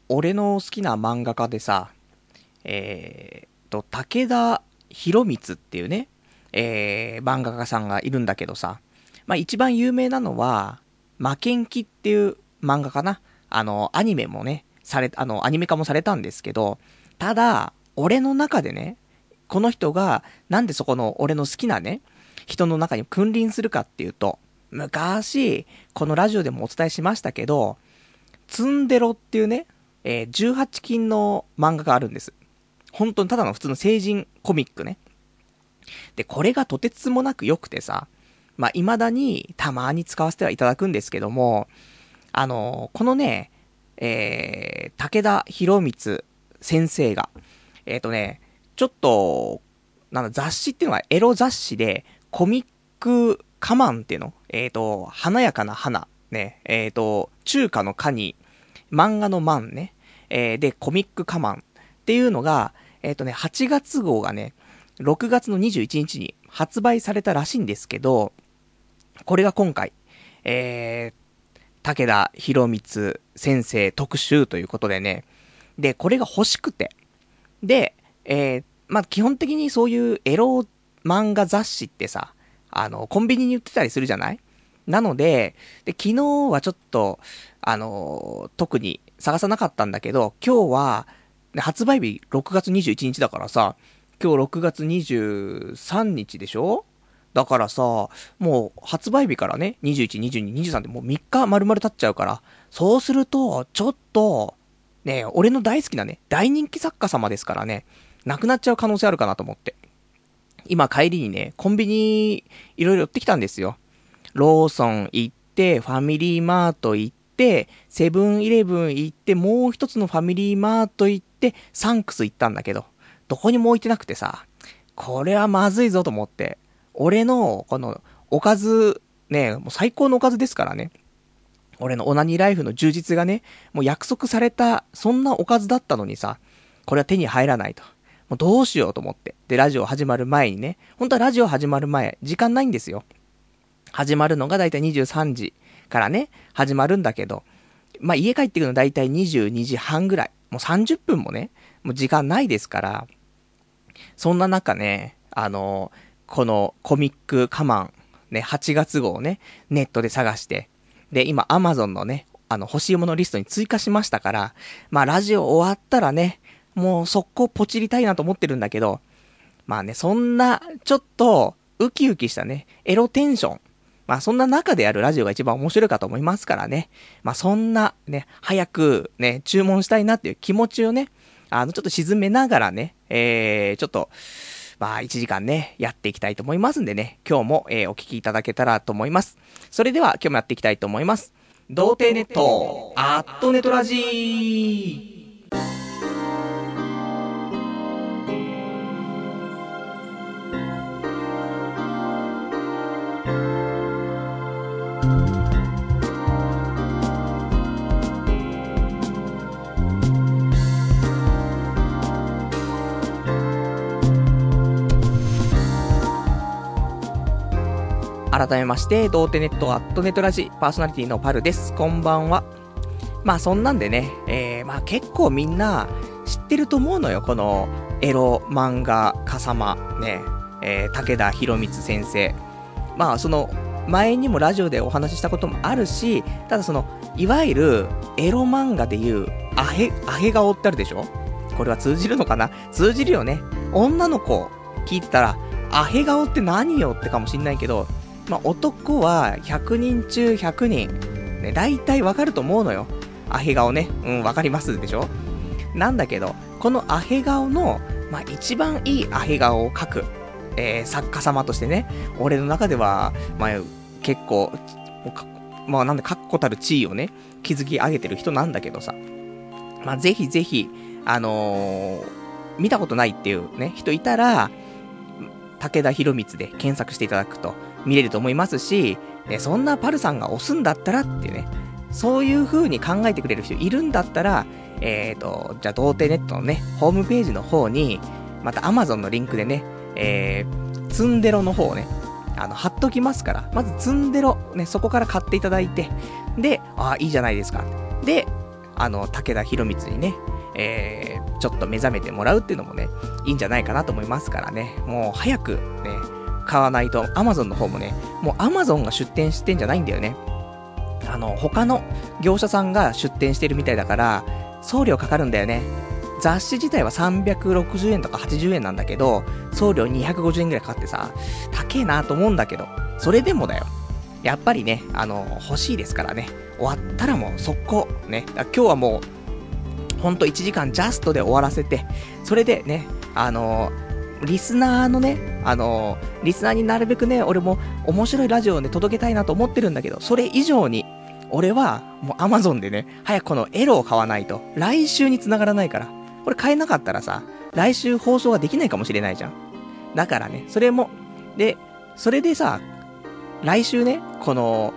俺の好きな漫画家でさ、武田博光っていうね、漫画家さんがいるんだけどさ、まあ一番有名なのは、負けん気っていう漫画かな。アニメもね、アニメ化もされたんですけど、ただ、俺の中でね、この人が、なんでそこの俺の好きなね、人の中に君臨するかっていうと、昔、このラジオでもお伝えしましたけど、ツンデロっていうね、18禁の漫画があるんです。本当にただの普通の成人コミックね。で、これがとてつもなく良くてさ、まあ、未だにたまに使わせてはいただくんですけども、このね、武田博光先生が、ちょっと、雑誌っていうのはエロ雑誌で、コミックカマンっていうの華やかな花、ね、中華の花に、漫画の漫ね、で、コミックカマンっていうのが、8月号がね、6月の21日に発売されたらしいんですけど、これが今回、武田博光先生特集ということでね、で、これが欲しくて、で、まあ、基本的にそういうエロ漫画雑誌ってさ、コンビニに売ってたりするじゃない？なので、昨日はちょっと、特に探さなかったんだけど、今日は、発売日6月21日だからさ、今日6月23日でしょ？だからさ、もう発売日からね、21、22、23ってもう3日丸々経っちゃうから、そうすると、ちょっと、ね、俺の大好きなね、大人気作家様ですからね、なくなっちゃう可能性あるかなと思って。今帰りにね、コンビニいろいろ寄ってきたんですよ。ローソン行って、ファミリーマート行って、セブンイレブン行って、もう一つのファミリーマート行って、サンクス行ったんだけど、どこにも置いてなくてさ、これはまずいぞと思って、俺の、この、おかず、ね、もう最高のおかずですからね。俺のオナニーライフの充実がね、もう約束された、そんなおかずだったのにさ、これは手に入らないと。もうどうしようと思って。で、ラジオ始まる前にね、本当はラジオ始まる前、時間ないんですよ。始まるのがだいたい23時からね、始まるんだけど、まあ、家帰ってくるのだいたい22時半ぐらい。もう30分もね、もう時間ないですから、そんな中ね、このコミックカマン、ね、8月号をね、ネットで探して、で、今、アマゾンのね、欲しいものリストに追加しましたから、まあ、ラジオ終わったらね、もう速攻ポチりたいなと思ってるんだけど、まあね、そんな、ちょっと、ウキウキしたね、エロテンション。まあそんな中でやるラジオが一番面白いかと思いますからね。まあそんなね、早くね、注文したいなっていう気持ちをね、ちょっと沈めながらね、ちょっと、まあ1時間ね、やっていきたいと思いますんでね、今日も、お聞きいただけたらと思います。それでは今日もやっていきたいと思います。童貞ネット、アットネトラジー。改めまして、童貞ネットアットネトラジパーソナリティのパルです。こんばんは。まあそんなんでね、まあ結構みんな知ってると思うのよ。このエロ漫画家様ね、武田博光先生。まあその前にもラジオでお話ししたこともあるし、ただそのいわゆるエロ漫画でいうアヘ顔ってあるでしょ。これは通じるのかな？通じるよね。女の子聞いてたらアヘ顔って何よってかもしんないけど、まあ、男は100人中100人、ね、大体わかると思うのよ。アヘ顔ね。わかりますでしょ？なんだけど、このアヘ顔の、まあ、一番いいアヘ顔を描く、作家様としてね、俺の中では、まあ、結構、まあ、なんで確固たる地位をね、築き上げてる人なんだけどさ。まあ、ぜひぜひ、見たことないっていうね、人いたら、武田博光で検索していただくと見れると思いますし、そんなパルさんが押すんだったらってね、そういう風に考えてくれる人いるんだったら、じゃあ、童貞ネットのね、ホームページの方に、また Amazon のリンクでね、ツンデロの方をね、貼っときますから、まずツンデロ、ね、そこから買っていただいて、で、いいじゃないですか。で、 武田博光にね、ちょっと目覚めてもらうっていうのもね、いいんじゃないかなと思いますからね。もう早くね、買わないと、Amazon の方もね、もう Amazon が出店してんじゃないんだよね。他の業者さんが出店してるみたいだから、送料かかるんだよね。雑誌自体は360円とか80円なんだけど、送料250円ぐらいかかってさ、高えなと思うんだけど、それでもだよ。やっぱりね、欲しいですからね。終わったらもう速攻、ね。今日はもう、ほんと1時間ジャストで終わらせて、それでね、リスナーのね、リスナーになるべくね、俺も面白いラジオをね、届けたいなと思ってるんだけど、それ以上に、俺は、もう Amazon でね、早くこのエロを買わないと、来週に繋がらないから。これ買えなかったらさ、来週放送ができないかもしれないじゃん。だからね、それも、で、それでさ、来週ね、この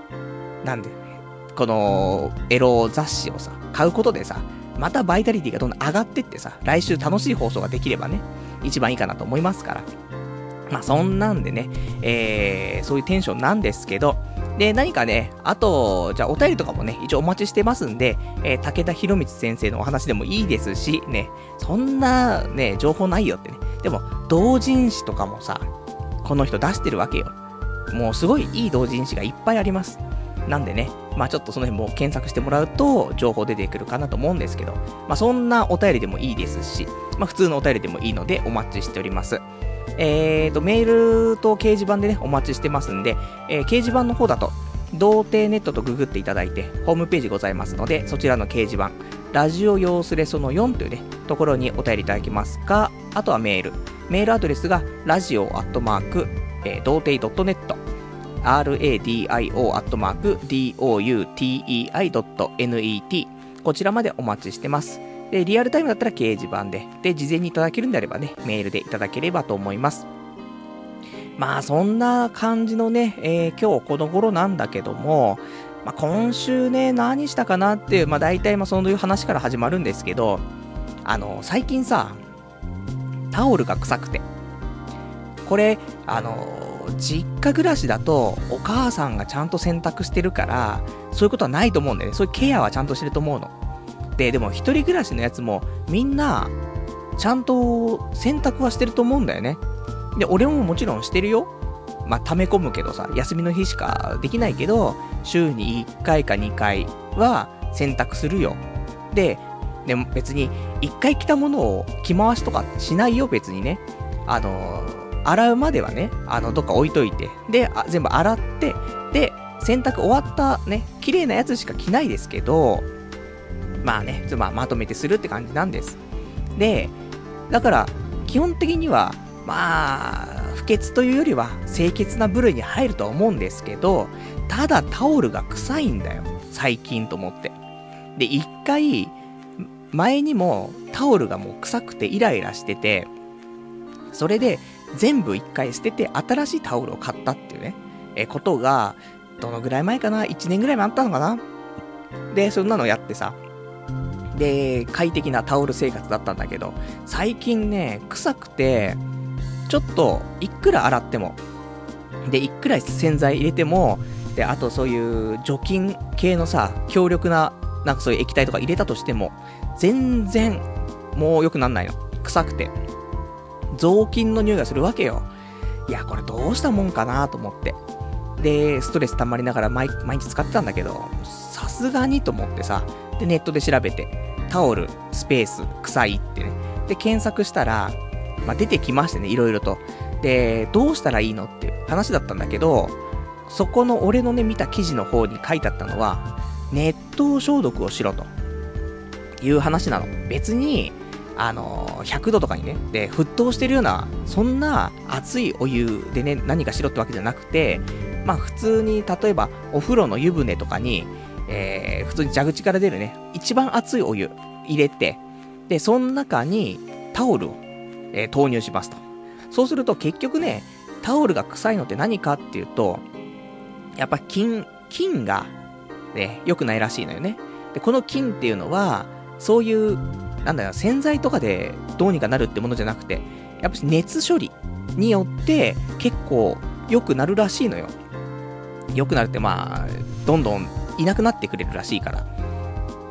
エロ雑誌をさ、買うことでさ、またバイタリティがどんどん上がってってさ、来週楽しい放送ができればね、一番いいかなと思いますから。まあ、そんなんでね、そういうテンションなんですけど、で、何かね、あと、じゃあお便りとかもね、一応お待ちしてますんで、武田博光先生のお話でもいいですし、ね、そんなね、情報ないよってね。でも、同人誌とかもさ、この人出してるわけよ。もうすごいいい同人誌がいっぱいあります。なんでね、まあちょっとその辺も検索してもらうと、情報出てくるかなと思うんですけど、まあそんなお便りでもいいですし、まあ普通のお便りでもいいのでお待ちしております。メールと掲示板でね、お待ちしてますんで、掲示板の方だと、童貞ネットとググっていただいて、ホームページございますので、そちらの掲示板、ラジオ用スレその4というね、ところにお便りいただけますか、あとはメールアドレスが、radio@doutei.net、radio@doutei.net、こちらまでお待ちしてます。で、リアルタイムだったら掲示板で、で、事前にいただけるんであればね、メールでいただければと思います。まあ、そんな感じのね、今日この頃なんだけども、まあ、今週ね、何したかなっていう、まあ、大体そういう話から始まるんですけど、最近さ、タオルが臭くて。これ、実家暮らしだと、お母さんがちゃんと洗濯してるから、そういうことはないと思うんだよね。そういうケアはちゃんとしてると思うの。でも一人暮らしのやつもみんなちゃんと洗濯はしてると思うんだよね。で、俺ももちろんしてるよ。まあ、溜め込むけどさ、休みの日しかできないけど、週に1回か2回は洗濯するよ。でも別に1回着たものを着回しとかしないよ、別にね。洗うまではね、どっか置いといて、で、全部洗って、で、洗濯終わったね、綺麗なやつしか着ないですけど、まあね、まとめてするって感じなんです。で、だから、基本的には、まあ、不潔というよりは、清潔な部類に入るとは思うんですけど、ただタオルが臭いんだよ。最近と思って。で、一回、前にもタオルがもう臭くてイライラしてて、それで全部一回捨てて新しいタオルを買ったっていうね、ことが、どのぐらい前かな ?1 年ぐらい前あったのかな。で、そんなのやってさ、で、快適なタオル生活だったんだけど、最近ね、臭くて、ちょっと、いくら洗っても、で、いくら洗剤入れても、で、あとそういう除菌系のさ、強力な、なんかそういう液体とか入れたとしても、全然、もう良くなんないの。臭くて。雑巾の匂いがするわけよ。いや、これどうしたもんかなと思って。で、ストレス溜まりながら毎日使ってたんだけど、さすがにと思ってさ、で、ネットで調べて、タオル、スペース、臭いってね。で、検索したら、まあ、出てきましてね、いろいろと。で、どうしたらいいのっていう話だったんだけど、そこの俺のね、見た記事の方に書いてあったのは、熱湯消毒をしろという話なの。別に、100度とかにね、で、沸騰してるような、そんな熱いお湯でね、何かしろってわけじゃなくて、まあ普通に、例えば、お風呂の湯船とかに、普通に蛇口から出るね、一番熱いお湯入れて、で、その中にタオルを、投入しますと。そうすると結局ね、タオルが臭いのって何かっていうと、やっぱ菌が、ね、良くないらしいのよね。で、この菌っていうのは、そういう、なんだよ、洗剤とかでどうにかなるってものじゃなくて、やっぱ熱処理によって結構良くなるらしいのよ。良くなるってまあ、どんどんいなくなってくれるらしいから。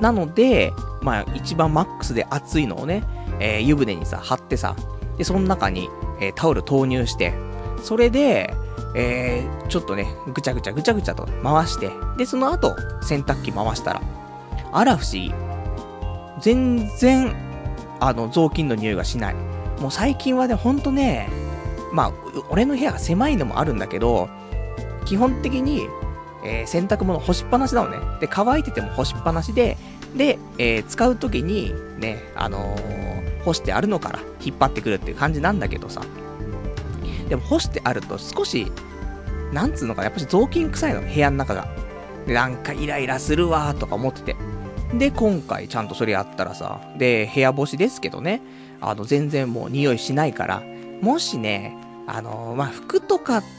なので、まあ一番マックスで熱いのをね、湯船にさ、貼ってさ、で、その中に、タオル投入して、それで、ちょっとね、ぐちゃぐちゃと回して、で、その後、洗濯機回したら、あら不思議。全然、雑巾の匂いがしない。もう最近はね、ほんとね、まあ、俺の部屋が狭いのもあるんだけど、基本的に、洗濯物干しっぱなしなのね。で、乾いてても干しっぱなしで、で、使うときに、ね、干してあるのから引っ張ってくるっていう感じなんだけどさ。でも干してあると少し、なんつうのかな、やっぱり雑巾臭いの、部屋の中が。で、なんかイライラするわーとか思ってて。で、今回ちゃんとそれやったらさ、で、部屋干しですけどね、全然もう匂いしないから、もしね、まあ、服とかって、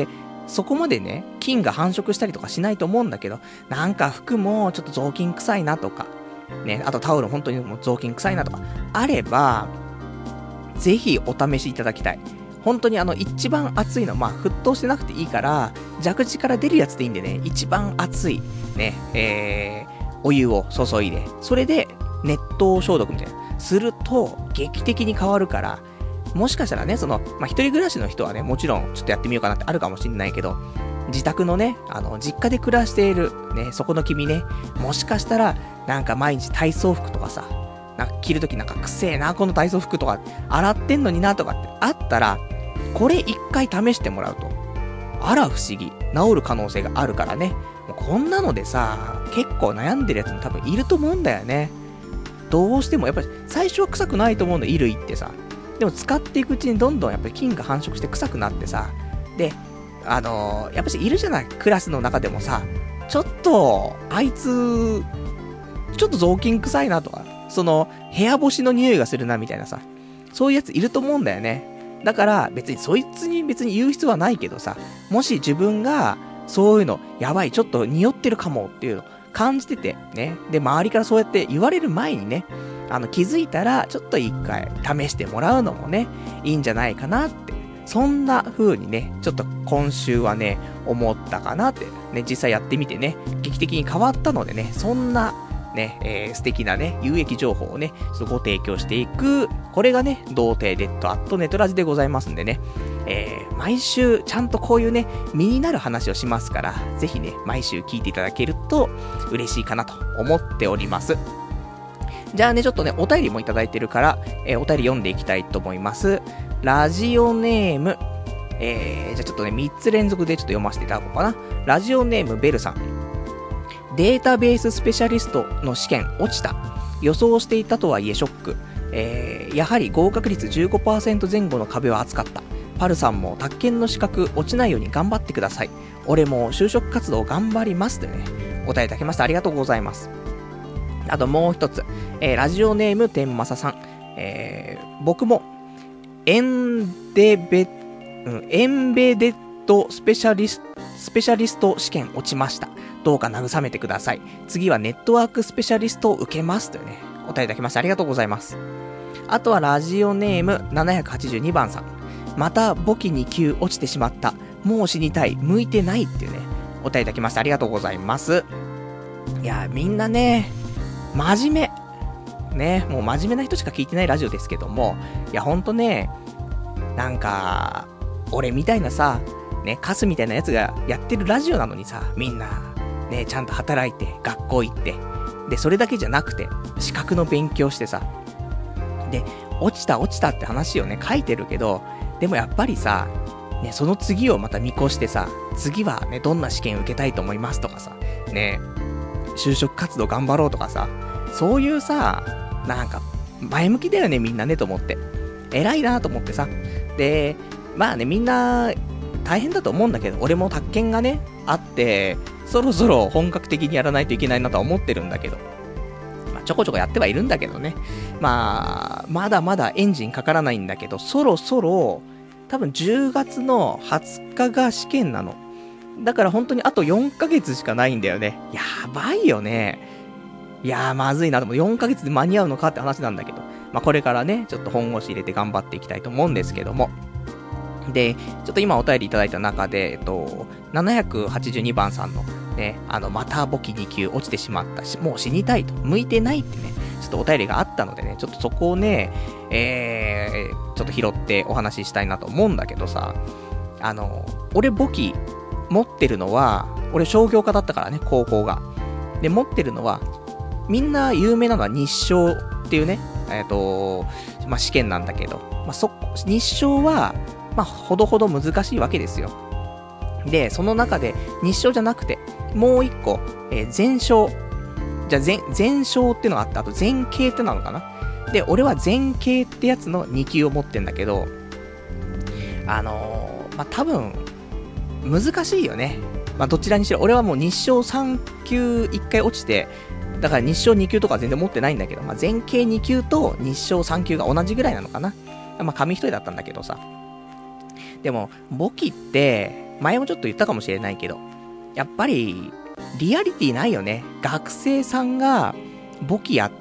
そこまでね、菌が繁殖したりとかしないと思うんだけど、なんか服もちょっと雑巾臭いなとか、ね、あとタオル本当にもう雑巾臭いなとか、あれば、ぜひお試しいただきたい。本当に一番熱いの、まあ、沸騰してなくていいから、蛇口から出るやつでいいんでね、一番熱い、ね、お湯を注いで、それで熱湯消毒みたいな、すると、劇的に変わるから、もしかしたらね、まあ、一人暮らしの人はね、もちろんちょっとやってみようかなってあるかもしんないけど、自宅のね、実家で暮らしている、ね、そこの君ね、もしかしたら、なんか毎日体操服とかさ、なんか着るときなんかくせえな、この体操服とか、洗ってんのになとかってあったら、これ一回試してもらうと、あら不思議、治る可能性があるからね、もうこんなのでさ、結構悩んでるやつも多分いると思うんだよね。どうしても、やっぱり最初は臭くないと思うの、衣類ってさ。でも使っていくうちにどんどんやっぱり菌が繁殖して臭くなってさ、で、やっぱりいるじゃない、クラスの中でもさ、ちょっと、あいつ、ちょっと雑巾臭いなとか、部屋干しの匂いがするなみたいなさ、そういうやついると思うんだよね。だから、別にそいつに別に言う必要はないけどさ、もし自分が、そういうの、やばい、ちょっと匂ってるかもっていうの感じてて、ね。で、周りからそうやって言われる前にね、気づいたら、ちょっと一回試してもらうのもね、いいんじゃないかなって。そんな風にね、ちょっと今週はね、思ったかなって。ね、実際やってみてね、劇的に変わったのでね、そんな、ね、素敵なね、有益情報をね、ちょっとご提供していく、これがね、童貞デッドアットネトラジでございますんでね、毎週ちゃんとこういうね、身になる話をしますから、ぜひね、毎週聞いていただけると嬉しいかなと思っております。じゃあね、ちょっとね、お便りもいただいてるから、お便り読んでいきたいと思います。ラジオネーム、じゃあちょっとね、3つ連続でちょっと読ませていただこうかな。ラジオネームベルさん。データベーススペシャリストの試験落ちた。予想していたとはいえショック。やはり合格率 15% 前後の壁は厚かった。パルさんも宅建の資格落ちないように頑張ってください。俺も就職活動頑張りますというね、お答えいただきましてありがとうございます。あともう一つ、ラジオネーム天正さん。僕もエンベデッドスペシャリスト試験落ちました。どうか慰めてください。次はネットワークスペシャリストを受けますというね、お答えいただきましてありがとうございます。あとはラジオネーム782番さん。また簿記2級落ちてしまった。もう死にたい。向いてないっていうね、お答えいただきましてありがとうございます。いや、みんなね、真面目。ね、もう真面目な人しか聞いてないラジオですけども、いやほんとね、なんか、俺みたいなさ、ね、カスみたいなやつがやってるラジオなのにさ、みんな、ね、ちゃんと働いて、学校行って、で、それだけじゃなくて、資格の勉強してさ、で、落ちたって話をね、書いてるけど、でもやっぱりさ、ね、その次をまた見越してさ、次はね、どんな試験受けたいと思いますとかさ、ね、就職活動頑張ろうとかさ、そういうさ、なんか、前向きだよね、みんなね、と思って。偉いなと思ってさ。で、まあね、みんな、大変だと思うんだけど、俺も宅建がね、あって、そろそろ本格的にやらないといけないなとは思ってるんだけど。まあ、ちょこちょこやってはいるんだけどね。まあ、まだまだエンジンかからないんだけど、そろそろ、多分10月の20日が試験なの。だから本当にあと4ヶ月しかないんだよね。やばいよね。いやーまずいな。でも4ヶ月で間に合うのかって話なんだけど。まあこれからね、ちょっと本腰入れて頑張っていきたいと思うんですけども。で、ちょっと今お便りいただいた中で、782番さんのね、また簿記2級落ちてしまったし、もう死にたいと、向いてないってね、ちょっとお便りがあったのでね、ちょっとそこをね、ちょっと拾ってお話ししたいなと思うんだけどさ、俺簿記持ってるのは、俺商業科だったからね、高校が。で、持ってるのは、みんな有名なのは日商っていうね、まあ、試験なんだけど、まあ、日商は、まあ、ほどほど難しいわけですよ。で、その中で、日商じゃなくて、もう一個、全商。じゃあ、全商ってのがあって、あと全経ってなのかな。で、俺は全経ってやつの2級を持ってんだけど、まあ、多分、難しいよね。まあ、どちらにしろ、俺はもう日商3級1回落ちて、だから日商2級とか全然持ってないんだけど、まあ、全経2級と日商3級が同じぐらいなのかな。まあ、紙一重だったんだけどさ。でも、簿記って、前もちょっと言ったかもしれないけど、やっぱり、リアリティないよね。学生さんが、簿記やって、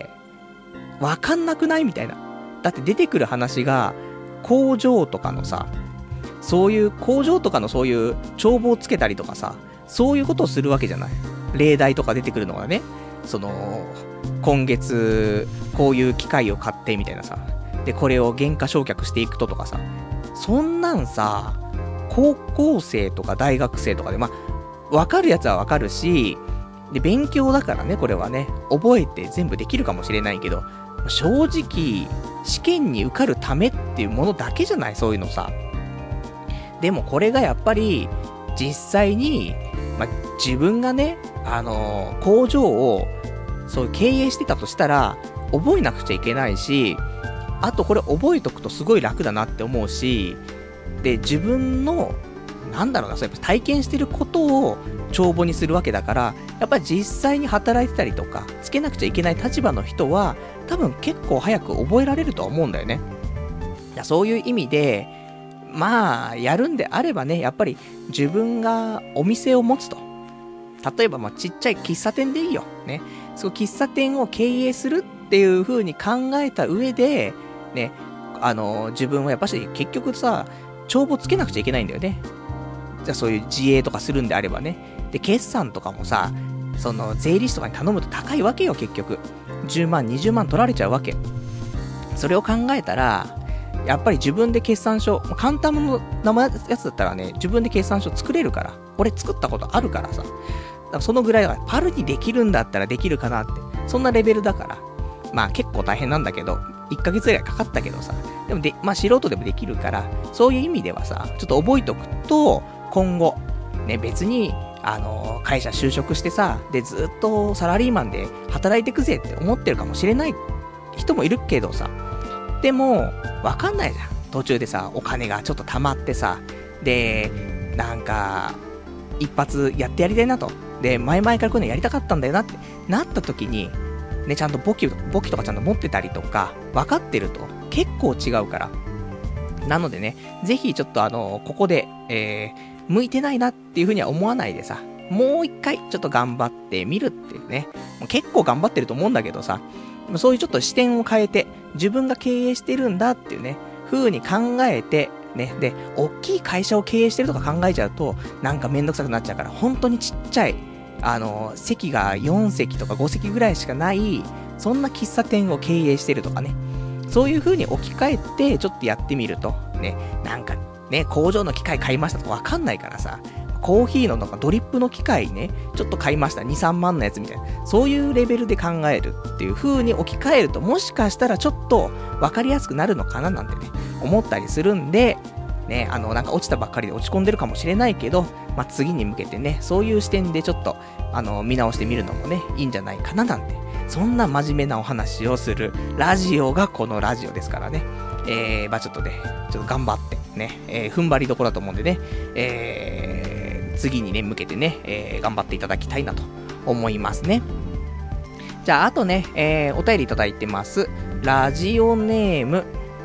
わかんなくないみたいな。だって出てくる話が、工場とかのさ、そういう、工場とかのそういう帳簿をつけたりとかさ、そういうことをするわけじゃない。例題とか出てくるのがね、今月、こういう機械を買ってみたいなさ、で、これを減価償却していくとかさ、そんなんさ、高校生とか大学生とかで、まあ、わかるやつはわかるし、で、勉強だからね、これはね、覚えて全部できるかもしれないけど、正直、試験に受かるためっていうものだけじゃない、そういうのさ。でもこれがやっぱり、実際に、まあ、自分がね、工場を、そう経営してたとしたら、覚えなくちゃいけないし、あとこれ覚えとくとすごい楽だなって思うし、で、自分の、なんだろうな、そうやっぱ体験してることを帳簿にするわけだから、やっぱり実際に働いてたりとか、つけなくちゃいけない立場の人は、多分結構早く覚えられるとは思うんだよね。いや、そういう意味で、まあ、やるんであればね、やっぱり自分がお店を持つと。例えば、まあ、ちっちゃい喫茶店でいいよ。ね。その喫茶店を経営するっていう風に考えた上で、ね、自分はやっぱし結局さ、帳簿つけなくちゃいけないんだよね。じゃあそういう自営とかするんであればね。で、決算とかもさ、税理士とかに頼むと高いわけよ、結局。10万、20万取られちゃうわけ。それを考えたら、やっぱり自分で決算書、簡単なやつだったらね、自分で決算書作れるから。俺作ったことあるからさ。だからそのぐらいは、パルにできるんだったらできるかなって。そんなレベルだから。まあ結構大変なんだけど、1ヶ月ぐらいかかったけどさ。でもまあ素人でもできるから、そういう意味ではさ、ちょっと覚えとくと、今後、ね、別に、会社就職してさ、で、ずっとサラリーマンで働いてくぜって思ってるかもしれない人もいるけどさ、でも、わかんないじゃん。途中でさ、お金がちょっと溜まってさ、で、なんか、一発やってやりたいなと。で、前々からこういうのやりたかったんだよなってなった時に、ね、ちゃんと簿記とかちゃんと持ってたりとか、分かってると結構違うから。なのでね、ぜひちょっとここで、向いてないなっていう風には思わないでさ、もう一回ちょっと頑張ってみるっていうね。もう結構頑張ってると思うんだけどさ、そういうちょっと視点を変えて、自分が経営してるんだっていうね、風に考えて、ね、で、大きい会社を経営してるとか考えちゃうと、なんかめんどくさくなっちゃうから、本当にちっちゃい、席が4席とか5席ぐらいしかない、そんな喫茶店を経営してるとかね、そういう風に置き換えて、ちょっとやってみると、ね、なんか、ね、工場の機械買いましたとかわかんないからさ、コーヒーのなんかドリップの機械ね、ちょっと買いました。2、3万のやつみたいな。そういうレベルで考えるっていう風に置き換えると、もしかしたらちょっと分かりやすくなるのかななんてね、思ったりするんで、ね、なんか落ちたばっかりで落ち込んでるかもしれないけど、まあ、次に向けてね、そういう視点でちょっと、見直してみるのもね、いいんじゃないかななんて。そんな真面目なお話をするラジオがこのラジオですからね。まあちょっとね、ちょっと頑張ってね、踏ん張りどころだと思うんでね、次にね、向けてね、頑張っていただきたいなと思いますね。じゃあ、あとね、お便りいただいてます。ラジオネーム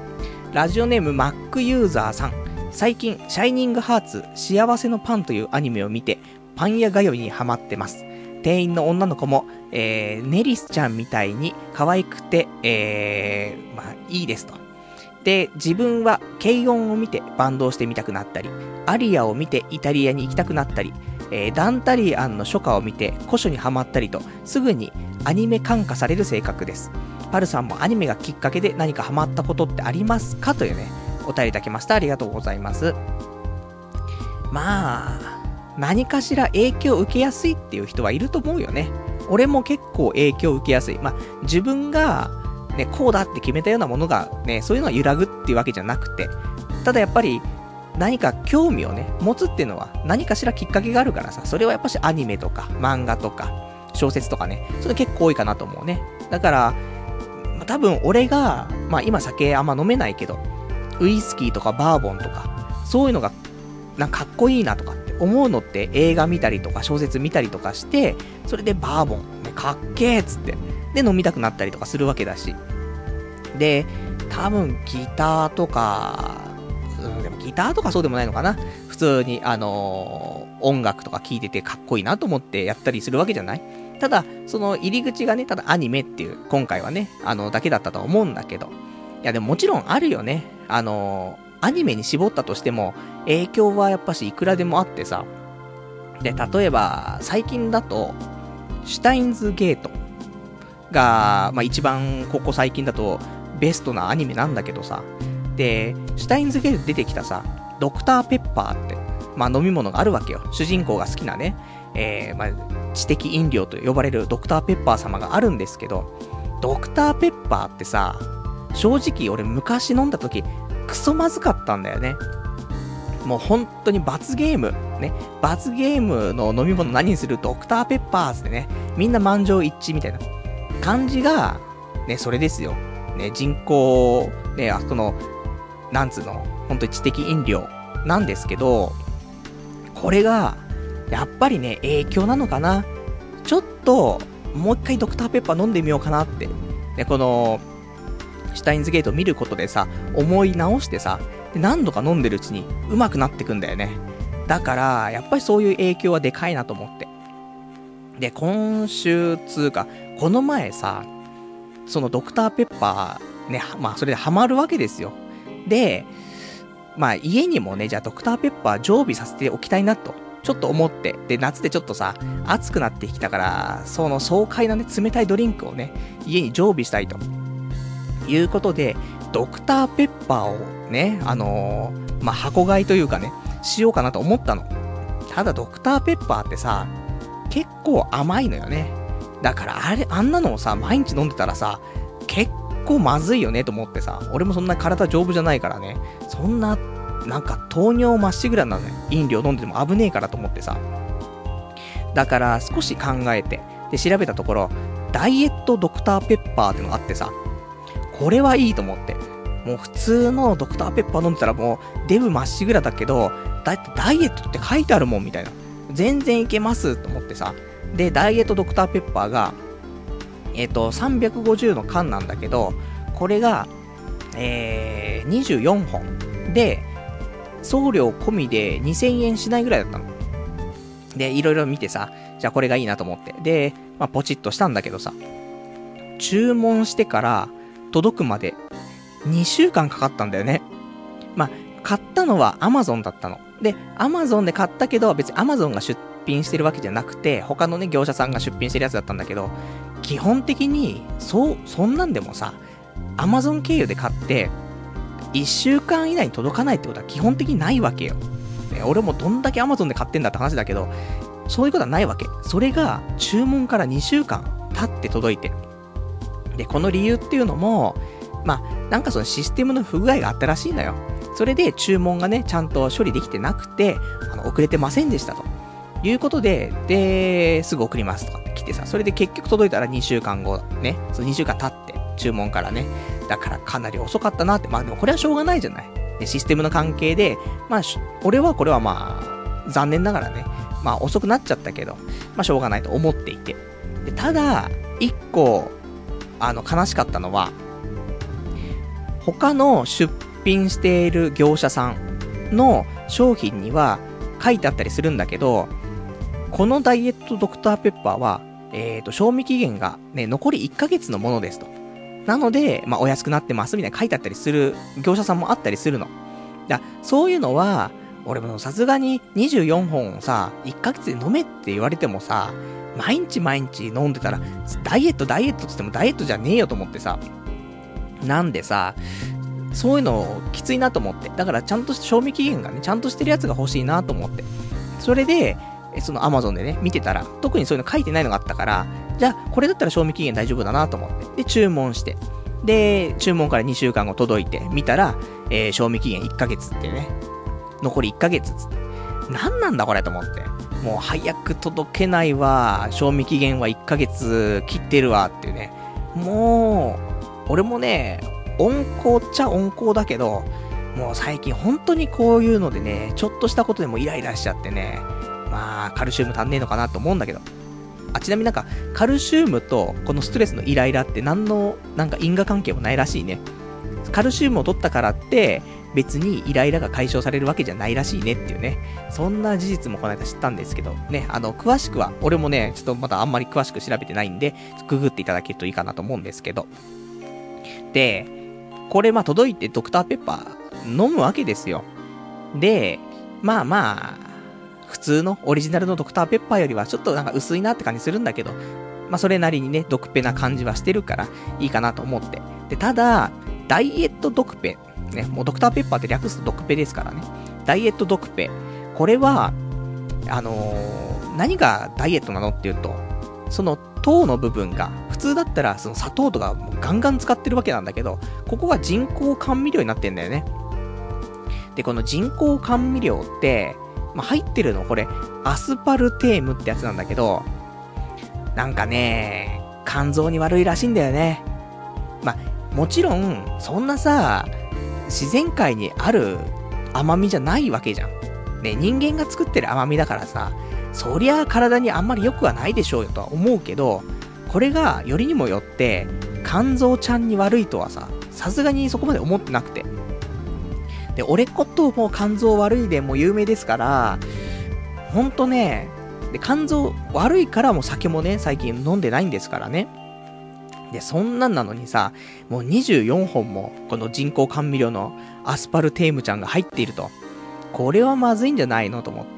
Mac ユーザーさん。最近、シャイニングハーツ幸せのパンというアニメを見て、パン屋通いにハマってます。店員の女の子も、ネリスちゃんみたいに可愛くて、まあ、いいですと。で、自分は軽音を見てバンドをしてみたくなったり、アリアを見てイタリアに行きたくなったり、 ダンタリアンの初夏を見て古書にハマったりと、すぐにアニメ感化される性格です。パルさんもアニメがきっかけで何かハマったことってありますかというね、お便りいただきました。ありがとうございます。まあ、何かしら影響を受けやすいっていう人はいると思うよね。俺も結構影響を受けやすい。まあ、自分が、ね、こうだって決めたようなものがね、そういうのは揺らぐっていうわけじゃなくて、ただやっぱり、何か興味をね、持つっていうのは何かしらきっかけがあるからさ、それはやっぱしアニメとか漫画とか小説とかね、それ結構多いかなと思うね。だから、多分俺が、まあ今酒あんま飲めないけど、ウイスキーとかバーボンとか、そういうのがなんかかっこいいなとかって思うのって映画見たりとか小説見たりとかして、それでバーボン、ね、かっけーっつって、で飲みたくなったりとかするわけだし。で、多分ギターとか、でもギターとかそうでもないのかな。普通に、音楽とか聴いててかっこいいなと思ってやったりするわけじゃない。ただ、その入り口がね、ただアニメっていう、今回はね、だけだったと思うんだけど。いや、でももちろんあるよね。アニメに絞ったとしても、影響はやっぱしいくらでもあってさ。で、例えば、最近だと、シュタインズゲートが、まあ一番ここ最近だとベストなアニメなんだけどさ。で、シュタインズゲート出てきたさ、ドクターペッパーって、まあ飲み物があるわけよ。主人公が好きなね、まあ、知的飲料と呼ばれるドクターペッパー様があるんですけど、ドクターペッパーってさ、正直俺昔飲んだ時、クソまずかったんだよね。もう本当に罰ゲーム。ね。罰ゲームの飲み物何にするドクターペッパーってね、みんな満場一致みたいな感じが、ね、それですよ。ね、人工、ね、なんつうの、本当に知的飲料なんですけど、これが、やっぱりね、影響なのかな。ちょっと、もう一回ドクターペッパー飲んでみようかなって。ね、この、シュタインズゲートを見ることでさ、思い直してさ、で何度か飲んでるうちに上手くなってくんだよね。だから、やっぱりそういう影響はでかいなと思って。で、今週つうか、この前さ、そのドクターペッパー、ね、まあそれでハマるわけですよ。で、まあ家にもね、じゃあドクターペッパー常備させておきたいなと、ちょっと思って。で、夏でちょっとさ、暑くなってきたから、その爽快なね、冷たいドリンクをね、家に常備したいと。いうことで、ドクターペッパーをね、まあ、箱買いというかね、しようかなと思ったの。ただドクターペッパーってさ、結構甘いのよね。だからあんなのをさ、毎日飲んでたらさ、結構まずいよねと思ってさ、俺もそんな体丈夫じゃないからね、そんな、なんか糖尿まっしぐらなのね、飲料飲んでても危ねえからと思ってさ。だから少し考えて、で調べたところ、ダイエットドクターペッパーってのがあってさ、これはいいと思って。もう普通のドクターペッパー飲んでたらもうデブまっしぐらだけど、だってダイエットって書いてあるもんみたいな。全然いけますと思ってさ。で、ダイエットドクターペッパーが、350の缶なんだけど、これが、24本で、送料込みで2000円しないぐらいだったの。で、いろいろ見てさ、じゃあこれがいいなと思って。で、まあポチッとしたんだけどさ、注文してから届くまで2週間かかったんだよね。まあ、買ったのは Amazon だったの。で、Amazon で買ったけど、別に Amazon が出品してるわけじゃなくて、他のね、業者さんが出品してるやつだったんだけど、基本的に、そんなんでもさ、Amazon 経由で買って、1週間以内に届かないってことは基本的にないわけよ。ね、俺もどんだけ Amazon で買ってんだって話だけど、そういうことはないわけ。それが、注文から2週間経って届いて。で、この理由っていうのも、まあ、なんかそのシステムの不具合があったらしいのよ。それで注文がね、ちゃんと処理できてなくて、遅れてませんでしたと。いうことで、で、すぐ送りますとかって来てさ、それで結局届いたら2週間後、ね、その2週間経って、注文からね。だからかなり遅かったなって、まあでもこれはしょうがないじゃない。でシステムの関係で、まあ、俺はこれはまあ、残念ながらね、まあ遅くなっちゃったけど、まあしょうがないと思っていて。で、ただ、一個、悲しかったのは、他の出品している業者さんの商品には書いてあったりするんだけど、このダイエットドクターペッパーは、賞味期限がね、残り1ヶ月のものですと。なので、まあ、お安くなってますみたいな書いてあったりする業者さんもあったりするの。そういうのは、 俺もさすがに24本さ、1ヶ月で飲めって言われてもさ、毎日毎日飲んでたら、ダイエットって言ってもダイエットじゃねえよと思ってさ。なんでさ、そういうのきついなと思って。だからちゃんと賞味期限がね、ちゃんとしてるやつが欲しいなと思って。それで、その Amazon でね、見てたら、特にそういうの書いてないのがあったから、じゃあ、これだったら賞味期限大丈夫だなと思って。で、注文して。で、注文から2週間後届いて、見たら、賞味期限1ヶ月ってね。残り1ヶ月つって。なんなんだこれと思って。もう早く届けないわ。賞味期限は1ヶ月切ってるわっていうね。もう、俺もね、温厚っちゃ温厚だけど、もう最近本当にこういうのでね、ちょっとしたことでもイライラしちゃってね。まあ、カルシウム足んねえのかなと思うんだけど。ちなみになんか、カルシウムとこのストレスのイライラって何の、なんか因果関係もないらしいね。カルシウムを取ったからって、別にイライラが解消されるわけじゃないらしいねっていうね。そんな事実もこの間知ったんですけど、ね、詳しくは、俺もね、ちょっとまだあんまり詳しく調べてないんで、ググっていただけるといいかなと思うんですけど。で、これ届いてドクターペッパー飲むわけですよ。で、まあ、普通のオリジナルのドクターペッパーよりはちょっとなんか薄いなって感じするんだけど、それなりにね、ドクペな感じはしてるからいいかなと思って。で、ただ、ダイエットドクペ。ね、もうドクターペッパーって略すとドクペですからね。ダイエットドクペ。これは、何がダイエットなのっていうと、その糖の部分が、普通だったらその砂糖とかもうガンガン使ってるわけなんだけど、ここが人工甘味料になってんだよね。で、この人工甘味料って、入ってるのこれ、アスパルテームってやつなんだけど、なんかね、肝臓に悪いらしいんだよね。もちろん、そんなさ、自然界にある甘みじゃないわけじゃん。ね、人間が作ってる甘みだからさ、そりゃ体にあんまり良くはないでしょうよとは思うけど、これがよりにもよって、肝臓ちゃんに悪いとはさ、さすがにそこまで思ってなくて。で、俺ことも肝臓悪いでもう有名ですから、ほんとね、で、肝臓悪いからもう酒もね、最近飲んでないんですからね。で、そんなんなのにさ、もう24本も、この人工甘味料のアスパルテームちゃんが入っていると。これはまずいんじゃないのと思って。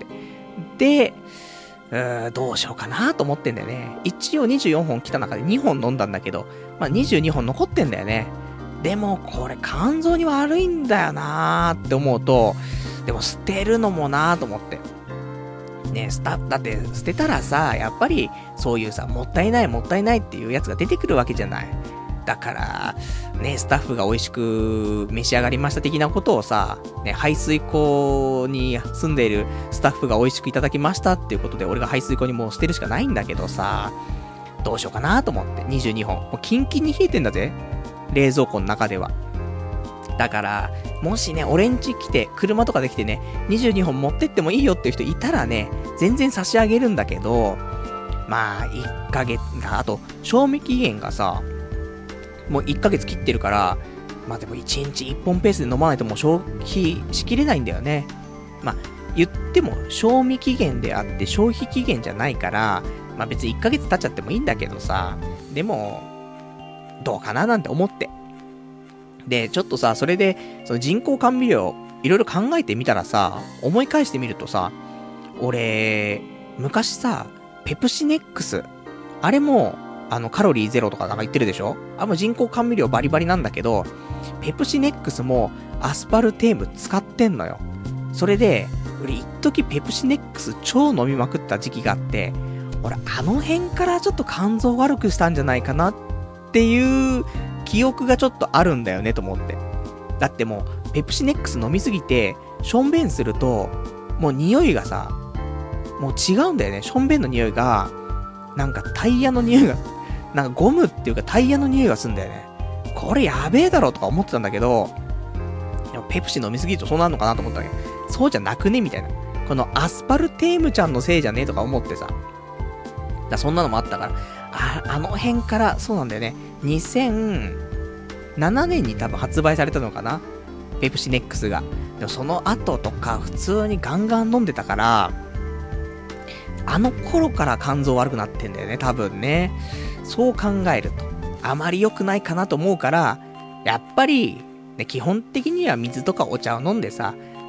で、どうしようかなと思ってんだよね。一応24本来た中で2本飲んだんだけど、22本残ってんだよね。でも、これ肝臓に悪いんだよなーって思うと、でも捨てるのもなーと思って。ね、だって捨てたらさ、やっぱりそういうさ、もったいないっていうやつが出てくるわけじゃない。だから、ね、スタッフが美味しく召し上がりました的なことをさ、ね、排水溝に住んでいるスタッフが美味しくいただきましたっていうことで、俺が排水溝にもう捨てるしかないんだけどさ、どうしようかなと思って、22本。もうキンキンに冷えてんだぜ。冷蔵庫の中では。だから、もしね、俺ん家来て、車とかで来てね、22本持ってってもいいよっていう人いたらね、全然差し上げるんだけど、1ヶ月、あと、賞味期限がさ、もう1ヶ月切ってるから、でも1日1本ペースで飲まないともう消費しきれないんだよね。言っても賞味期限であって消費期限じゃないから、別に1ヶ月経っちゃってもいいんだけどさ、でも、どうかななんて思って。で、ちょっとさ、それで、その人工甘味料、いろいろ考えてみたらさ、思い返してみるとさ、俺、昔さ、ペプシネックス、あれも、カロリーゼロとかなんか言ってるでしょ？もう人工甘味料バリバリなんだけど、ペプシネックスもアスパルテーム使ってんのよ。それで、俺一時ペプシネックス超飲みまくった時期があって、俺あの辺からちょっと肝臓悪くしたんじゃないかなっていう記憶がちょっとあるんだよねと思って。だってもう、ペプシネックス飲みすぎて、しょんべんすると、もう匂いがさ、もう違うんだよね。しょんべんの匂いが、なんかタイヤの匂いが、なんかゴムっていうかタイヤの匂いがすんだよね。これやべえだろとか思ってたんだけど、でもペプシ飲みすぎるとそうなるのかなと思ったんだけど、そうじゃなくねみたいな。このアスパルテームちゃんのせいじゃねえとか思ってさ。そんなのもあったから、あの辺から、そうなんだよね。2007年に多分発売されたのかな？ペプシネックスが。でもその後とか普通にガンガン飲んでたから、あの頃から肝臓悪くなってんだよね、多分ね。そう考えると、あまり良くないかなと思うから、やっぱり、ね、基本的には水とかお茶を飲んでさ、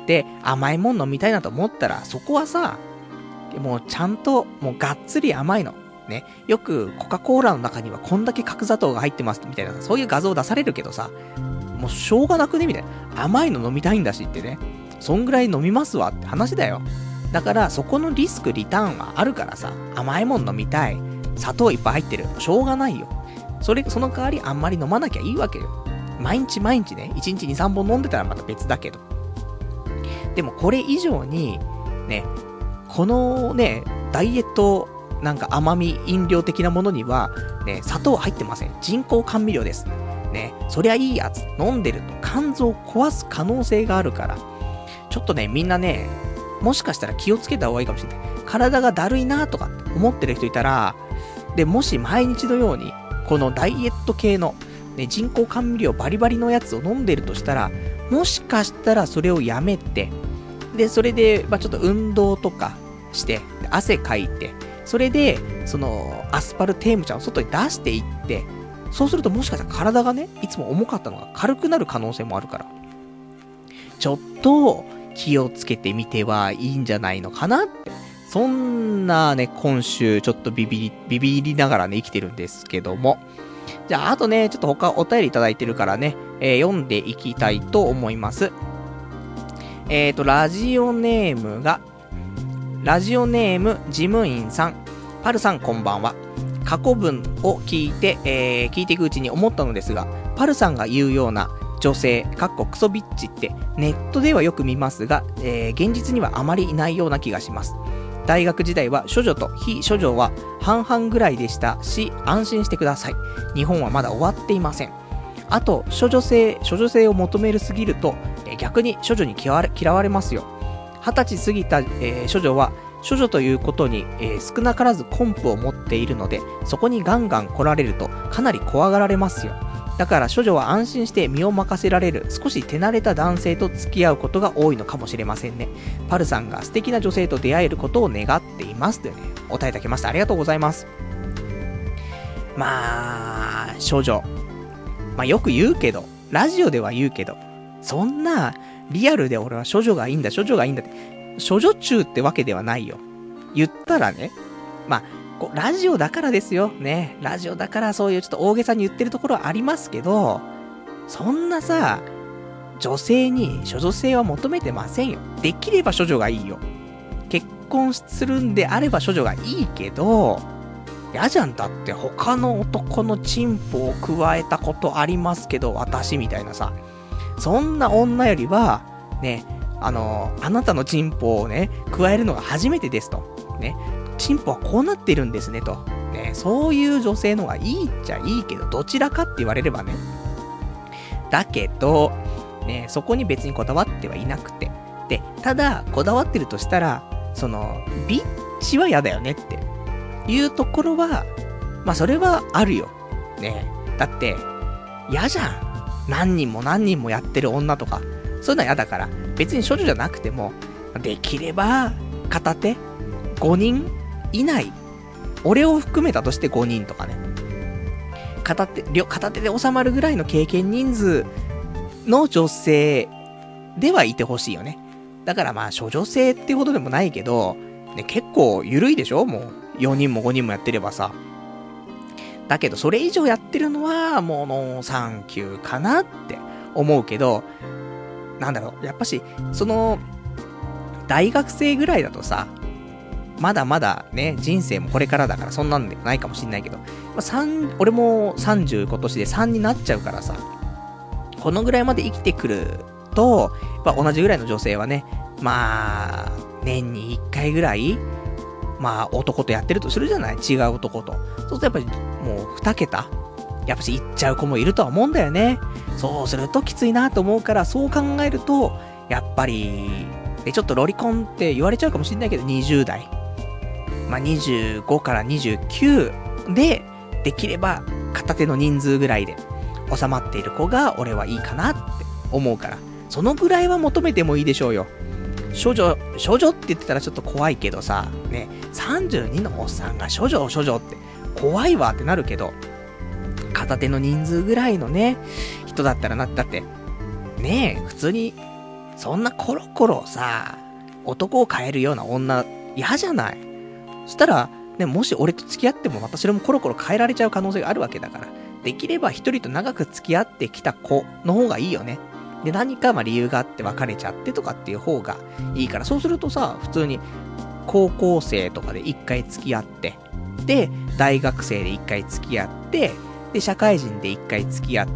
で、甘いもん飲みたいなと思ったら、そこはさ、もうちゃんと、もうがっつり甘いの。ね。よくコカ・コーラの中にはこんだけ角砂糖が入ってますみたいな、そういう画像出されるけどさ、もうしょうがなくねみたいな。甘いの飲みたいんだしってね。そんぐらい飲みますわって話だよ。だからそこのリスクリターンはあるからさ、甘いもん飲みたい。砂糖いっぱい入ってる。しょうがないよ。その代わりあんまり飲まなきゃいいわけよ。毎日ね、1日2、3本飲んでたらまた別だけど。でもこれ以上に、ね、このね、ダイエットなんか甘み飲料的なものには、ね、砂糖入ってません。人工甘味料です。ね、そりゃいいやつ。飲んでると肝臓を壊す可能性があるから、ちょっとね、みんなね、もしかしたら気をつけた方がいいかもしれない。体がだるいなとか思ってる人いたら、で、もし毎日のように、このダイエット系の、ね、人工甘味料バリバリのやつを飲んでるとしたら、もしかしたらそれをやめて、で、それで、ちょっと運動とかして、汗かいて、それで、その、アスパルテームちゃんを外に出していって、そうするともしかしたら体がね、いつも重かったのが軽くなる可能性もあるから、ちょっと気をつけてみてはいいんじゃないのかなって。そんなね、今週ちょっとビビりながらね、生きてるんですけども。じゃあ、あとね、ちょっと他お便りいただいてるからね、読んでいきたいと思います。ラジオネーム、事務員さん。パルさんこんばんは。過去文を聞いていくうちに思ったのですが、パルさんが言うような女性、クソビッチってネットではよく見ますが、現実にはあまりいないような気がします。大学時代は処女と非処女は半々ぐらいでしたし、安心してください。日本はまだ終わっていません。あと、処女性を求めるすぎると、逆に処女に嫌われますよ。20歳過ぎた、処女は、処女ということに、少なからず根拠を持っているので、そこにガンガン来られるとかなり怖がられますよ。だから処女は安心して身を任せられる少し手慣れた男性と付き合うことが多いのかもしれませんね。パルさんが素敵な女性と出会えることを願っていますというね、お答えいただきました。ありがとうございます。まあ、処女。よく言うけど、ラジオでは言うけど、そんなリアルで俺は処女がいいんだって、処女中ってわけではないよ。言ったらね、ラジオだからですよ。ね。ラジオだからそういうちょっと大げさに言ってるところはありますけど、そんなさ、女性に処女性は求めてませんよ。できれば処女がいいよ。結婚するんであれば処女がいいけど、嫌じゃん。だって他の男のチンポを加えたことありますけど、私みたいなさ。そんな女よりは、ね、あなたのチンポをね、加えるのが初めてですと。ね。チンポはこうなってるんですねと。ね、そういう女性の方がいいっちゃいいけど、どちらかって言われればね。だけど、ね、そこに別にこだわってはいなくて。で、ただ、こだわってるとしたら、ビッチは嫌だよねっていうところは、それはあるよ。ね。だって、嫌じゃん。何人もやってる女とか。そういうのは嫌だから、別に処女じゃなくても、できれば、片手5人以内、俺を含めたとして5人とかね、片手で収まるぐらいの経験人数の女性ではいてほしいよね。だから処女性ってほどでもないけど、ね、結構緩いでしょ。もう4人も5人もやってればさ。だけどそれ以上やってるのはもうノーサンキューかなって思うけど、なんだろう、やっぱし大学生ぐらいだとさ、まだまだね、人生もこれからだからそんなんでないかもしんないけど、俺も30今年で3になっちゃうからさ、このぐらいまで生きてくると、同じぐらいの女性はね、年に1回ぐらい、男とやってるとするじゃない、違う男と。そうするとやっぱりもう2桁、やっぱし行っちゃう子もいるとは思うんだよね。そうするときついなと思うから、そう考えると、やっぱり、ちょっとロリコンって言われちゃうかもしんないけど、20代。25から29で、できれば片手の人数ぐらいで収まっている子が俺はいいかなって思うから、そのぐらいは求めてもいいでしょうよ。処女って言ってたらちょっと怖いけどさ、ね、32のおっさんが処女って怖いわってなるけど、片手の人数ぐらいのね、人だったらだって、ねえ、普通にそんなコロコロさ、男を変えるような女、嫌じゃない。そしたら、ね、もし俺と付き合ってもまたそれもコロコロ変えられちゃう可能性があるわけだから、できれば一人と長く付き合ってきた子の方がいいよね。で、何か理由があって別れちゃってとかっていう方がいいから、そうするとさ、普通に高校生とかで一回付き合って、で、大学生で一回付き合って、で、社会人で一回付き合って、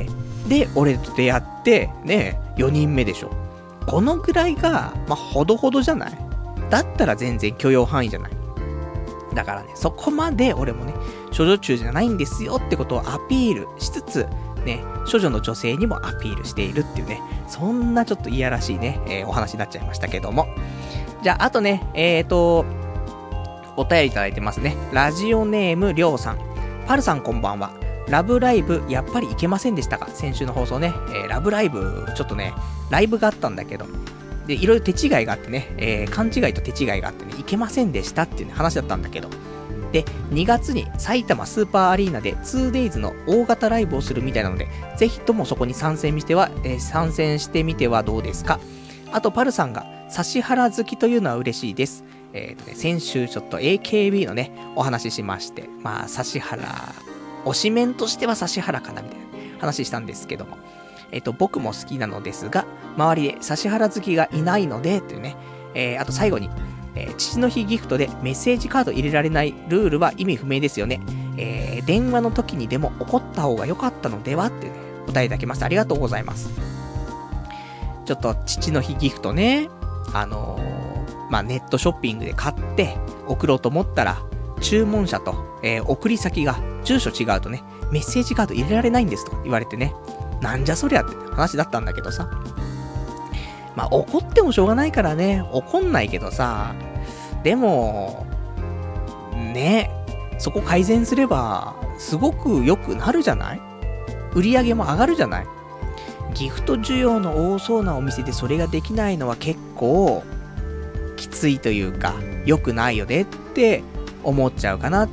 で、俺と出会って、ね、4人目でしょ。このぐらいが、ほどほどじゃない？だったら全然許容範囲じゃない。だからね、そこまで俺もね、処女中じゃないんですよってことをアピールしつつ、ね、処女の女性にもアピールしているっていうね、そんなちょっといやらしいね、お話になっちゃいましたけども。じゃあ、あとね、お便りいただいてますね。ラジオネームりょうさん。パルさんこんばんは。ラブライブ、やっぱり行けませんでしたか？先週の放送ね、ラブライブ、ちょっとね、ライブがあったんだけど、で、いろいろ手違いがあってね、勘違いと手違いがあってね、行けませんでしたっていう、ね、話だったんだけど、で、2月に埼玉スーパーアリーナで 2days の大型ライブをするみたいなので、ぜひともそこに参戦してみてはどうですか？あと、パルさんが指原好きというのは嬉しいです。先週ちょっと AKB のね、お話ししまして、指原、推しメンとしては指原かなみたいな話したんですけども、僕も好きなのですが、周りで指原好きがいないので、というね、あと最後に、父の日ギフトでメッセージカード入れられないルールは意味不明ですよね。電話の時にでも怒った方が良かったのではっていうね、お答えいただきましてありがとうございます。ちょっと父の日ギフトね、ネットショッピングで買って送ろうと思ったら、注文者と、送り先が住所違うとね、メッセージカード入れられないんですと言われてね、なんじゃそりゃって話だったんだけどさ。怒ってもしょうがないからね、怒んないけどさ、でも、ね、そこ改善すれば、すごく良くなるじゃない？売り上げも上がるじゃない？ギフト需要の多そうなお店でそれができないのは結構、きついというか、良くないよねって思っちゃうかなって、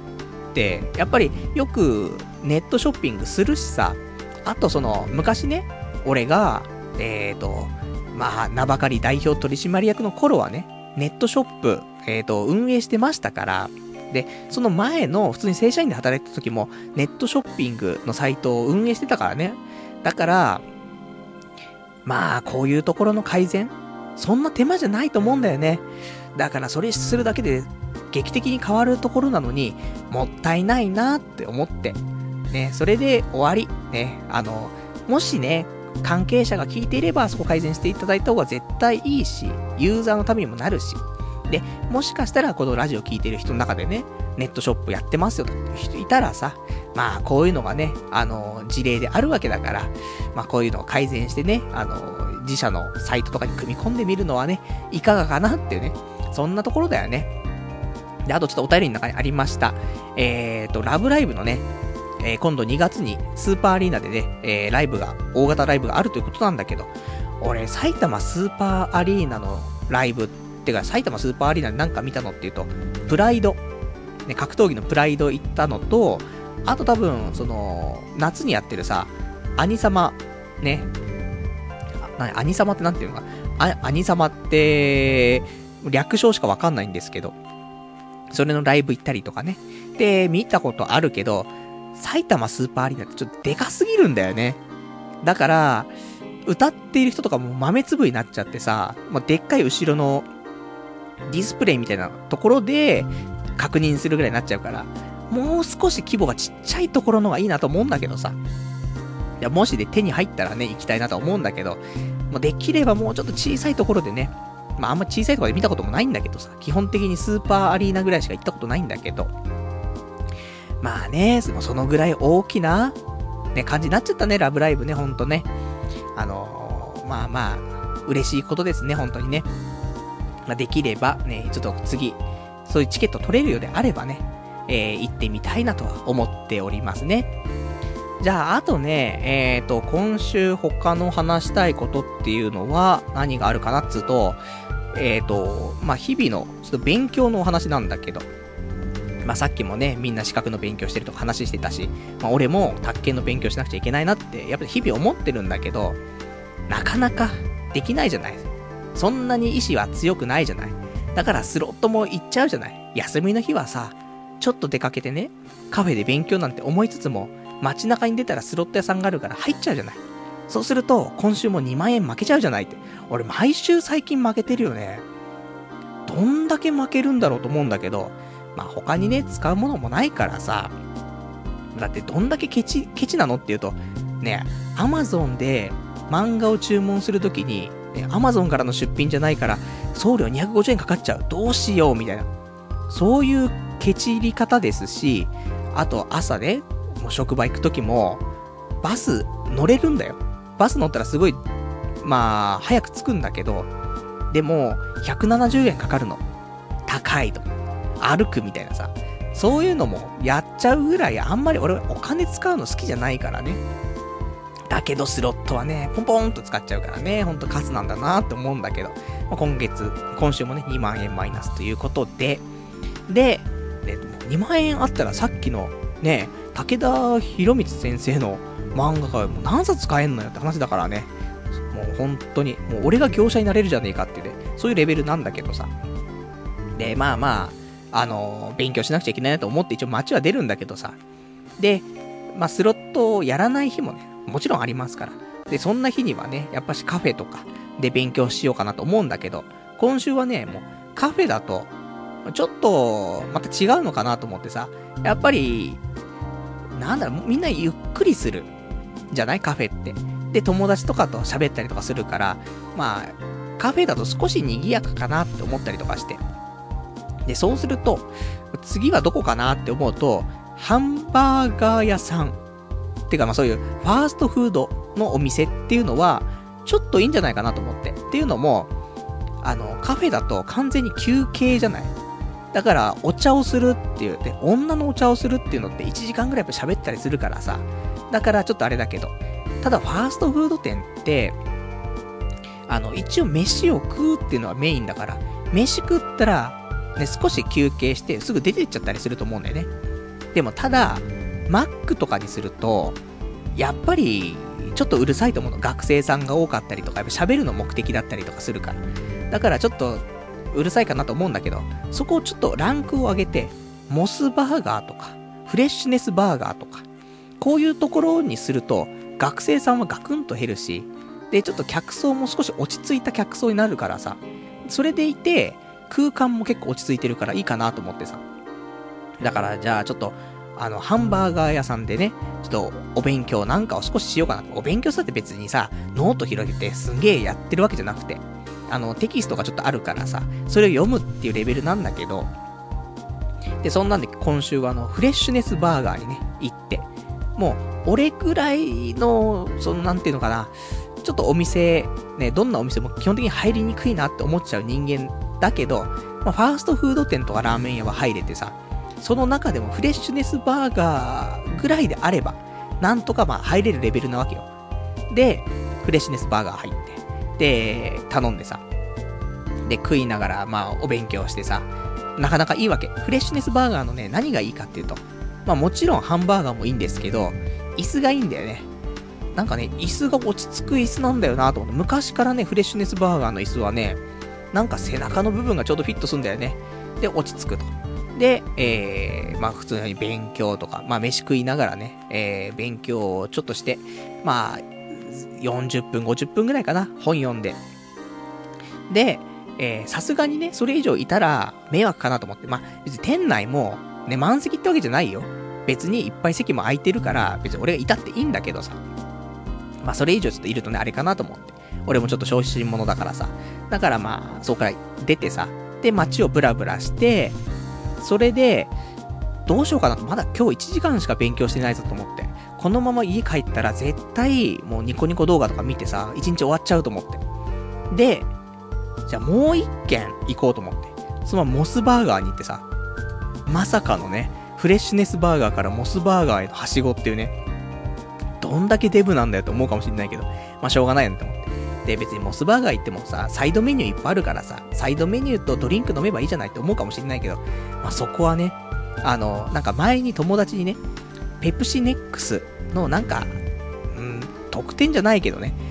やっぱりよくネットショッピングするしさ、あと昔ね、俺が、名ばかり代表取締役の頃はね、ネットショップ、運営してましたから、で、その前の普通に正社員で働いた時も、ネットショッピングのサイトを運営してたからね。だから、こういうところの改善、そんな手間じゃないと思うんだよね。だからそれするだけで、劇的に変わるところなのに、もったいないなって思って、ね、それで終わり。ね、もしね、関係者が聞いていればそこ改善していただいた方が絶対いいし、ユーザーのためにもなるし、で、もしかしたらこのラジオ聞いてる人の中でね、ネットショップやってますよって人いたらさ、こういうのがね、事例であるわけだから、こういうのを改善してね、自社のサイトとかに組み込んでみるのはね、いかがかなっていうね、そんなところだよね。で、あとちょっとお便りの中にありました、ラブライブのね、今度2月にスーパーアリーナでね、大型ライブがあるということなんだけど、俺、埼玉スーパーアリーナのライブってか、埼玉スーパーアリーナでなんか見たのっていうと、プライド、ね、格闘技のプライド行ったのと、あと多分、夏にやってるさ、アニサマ、ね、アニサマってなんていうのか、アニサマって、略称しかわかんないんですけど、それのライブ行ったりとかね。で、見たことあるけど、埼玉スーパーアリーナってちょっとでかすぎるんだよね。だから、歌っている人とかも豆粒になっちゃってさ、でっかい後ろのディスプレイみたいなところで確認するぐらいになっちゃうから、もう少し規模がちっちゃいところのがいいなと思うんだけどさ。いや、もしで手に入ったらね、行きたいなと思うんだけど、できればもうちょっと小さいところでね、あんま小さいところで見たこともないんだけどさ、基本的にスーパーアリーナぐらいしか行ったことないんだけど、そのぐらい大きな、ね、感じになっちゃったね、ラブライブね、ほんとね。嬉しいことですね、ほんとにね。できればね、ちょっと次、そういうチケット取れるようであればね、行ってみたいなとは思っておりますね。じゃあ、あとね、今週他の話したいことっていうのは何があるかなっつうと、日々のちょっと勉強のお話なんだけど、さっきもね、みんな資格の勉強してるとか話してたし、俺も宅建の勉強しなくちゃいけないなって、やっぱり日々思ってるんだけど、なかなかできないじゃない。そんなに意志は強くないじゃない。だからスロットも行っちゃうじゃない。休みの日はさ、ちょっと出かけてね、カフェで勉強なんて思いつつも、街中に出たらスロット屋さんがあるから入っちゃうじゃない。そうすると、今週も2万円負けちゃうじゃないって。俺毎週最近負けてるよね。どんだけ負けるんだろうと思うんだけど、まあ他にね、使うものもないからさ、だってどんだけケチなのっていうと、ね、アマゾンで漫画を注文するときに、アマゾンからの出品じゃないから、送料250円かかっちゃう。どうしようみたいな。そういうケチり方ですし、あと朝ね、もう職場行くときも、バス乗れるんだよ。バス乗ったらすごい、まあ、早く着くんだけど、でも、170円かかるの。高いと。歩くみたいなさ。そういうのもやっちゃうぐらい、あんまり俺お金使うの好きじゃないからね。だけどスロットはね、ポンポンと使っちゃうからね、ほんとカスなんだなって思うんだけど、まあ、今週もね、2万円マイナスということで、で、2万円あったらさっきのね、武田博光先生の漫画がもう何冊買えんのよって話だからね、もう本当に、もう俺が業者になれるじゃねえかっていうね、そういうレベルなんだけどさ。で、まあまあ、勉強しなくちゃいけないなと思って一応街は出るんだけどさ。で、まあスロットをやらない日もね、もちろんありますから。で、そんな日にはね、やっぱしカフェとかで勉強しようかなと思うんだけど、今週はね、もうカフェだと、ちょっと、また違うのかなと思ってさ、やっぱり、なんだろう、みんなゆっくりする。じゃないカフェって。で、友達とかと喋ったりとかするから、まあ、カフェだと少し賑やかかなって思ったりとかして。で、そうすると、次はどこかなって思うと、ハンバーガー屋さん。てかまあそういうファーストフードのお店っていうのは、ちょっといいんじゃないかなと思って。っていうのも、カフェだと完全に休憩じゃない。だから、お茶をするっていう、で、女のお茶をするっていうのって1時間ぐらい喋ったりするからさ。だからちょっとあれだけど。ただ、ファーストフード店って、一応飯を食うっていうのはメインだから、飯食ったら、ね、少し休憩してすぐ出てっちゃったりすると思うんだよね。でもただ、マックとかにすると、やっぱり、ちょっとうるさいと思うの。学生さんが多かったりとか、やっぱ喋るの目的だったりとかするから。だからちょっと、うるさいかなと思うんだけど、そこをちょっとランクを上げて、モスバーガーとか、フレッシュネスバーガーとか、こういうところにすると、学生さんはガクンと減るし、で、ちょっと客層も少し落ち着いた客層になるからさ、それでいて、空間も結構落ち着いてるからいいかなと思ってさ。だから、じゃあちょっと、ハンバーガー屋さんでね、ちょっとお勉強なんかを少ししようかなと。お勉強したって別にさ、ノート広げてすんげえやってるわけじゃなくて、テキストがちょっとあるからさ、それを読むっていうレベルなんだけど、で、そんなんで今週はフレッシュネスバーガーにね、行って、もう、俺ぐらいの、なんていうのかな、ちょっとお店、ね、どんなお店も基本的に入りにくいなって思っちゃう人間だけど、まあ、ファーストフード店とかラーメン屋は入れてさ、その中でもフレッシュネスバーガーぐらいであれば、なんとかまあ入れるレベルなわけよ。で、フレッシュネスバーガー入って、で、頼んでさ、で、食いながらまあお勉強してさ、なかなかいいわけ。フレッシュネスバーガーのね、何がいいかっていうと、まあもちろんハンバーガーもいいんですけど、椅子がいいんだよね。なんかね、椅子が落ち着く椅子なんだよなと思って、昔からね、フレッシュネスバーガーの椅子はね、なんか背中の部分がちょうどフィットするんだよね。で、落ち着くと。で、まあ普通に勉強とか、まあ飯食いながらね、勉強をちょっとして、まあ、40分、50分ぐらいかな、本読んで。で、さすがにね、それ以上いたら迷惑かなと思って、まあ別に店内もね、満席ってわけじゃないよ。別にいっぱい席も空いてるから、別に俺がいたっていいんだけどさ。まあそれ以上ちょっといるとね、あれかなと思って。俺もちょっと小心者だからさ。だからまあ、そこから出てさ、で、街をブラブラして、それで、どうしようかなと、まだ今日1時間しか勉強してないぞと思って。このまま家帰ったら絶対、もうニコニコ動画とか見てさ、1日終わっちゃうと思って。で、じゃあもう一軒行こうと思って。そのままモスバーガーに行ってさ、まさかのね、フレッシュネスバーガーからモスバーガーへのはしごっていうね、どんだけデブなんだよと思うかもしれないけど、まあしょうがないなって思って。で、別にモスバーガー行ってもさ、サイドメニューいっぱいあるからさ、サイドメニューとドリンク飲めばいいじゃないって思うかもしれないけど、まあそこはね、なんか前に友達にね、ペプシネックスのなんか、特典じゃないけどね、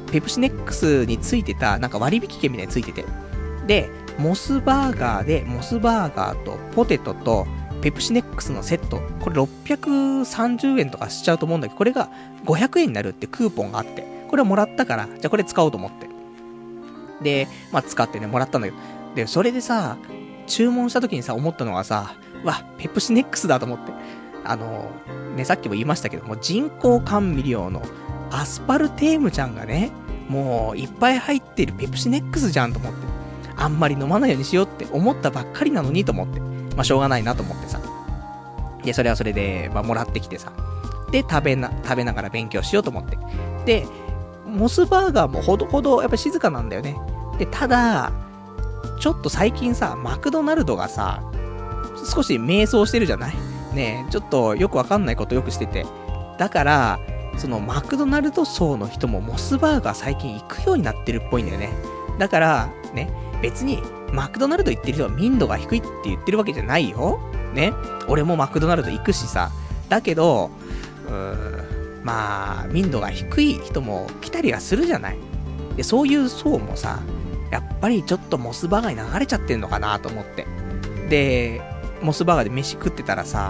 ペプシネックスについてた、なんか割引券みたいについてて。で、モスバーガーで、モスバーガーとポテトとペプシネックスのセット、これ630円とかしちゃうと思うんだけど、これが500円になるってクーポンがあって、これをもらったから、じゃあこれ使おうと思って。で、まあ使ってね、もらったんだけど。で、それでさ、注文した時にさ、思ったのがさ、ペプシネックスだと思って。ね、さっきも言いましたけども、人工甘味料のアスパルテームちゃんがね、もういっぱい入ってるペプシネックスじゃんと思って。あんまり飲まないようにしようって思ったばっかりなのにと思って。まあしょうがないなと思ってさ。で、それはそれで、まあもらってきてさ。で、食べながら勉強しようと思って。で、モスバーガーもほどほどやっぱ静かなんだよね。で、ただ、ちょっと最近さ、マクドナルドがさ、少し迷走してるじゃないねえ、ちょっとよくわかんないことよくしてて。だから、そのマクドナルド層の人もモスバーガー最近行くようになってるっぽいんだよね。だから、ね、別にマクドナルド行ってる人は民度が低いって言ってるわけじゃないよ。ね。俺もマクドナルド行くしさ。だけど、まあ、民度が低い人も来たりはするじゃない。で、そういう層もさ、やっぱりちょっとモスバーガーに流れちゃってんのかなと思って。で、モスバーガーで飯食ってたらさ、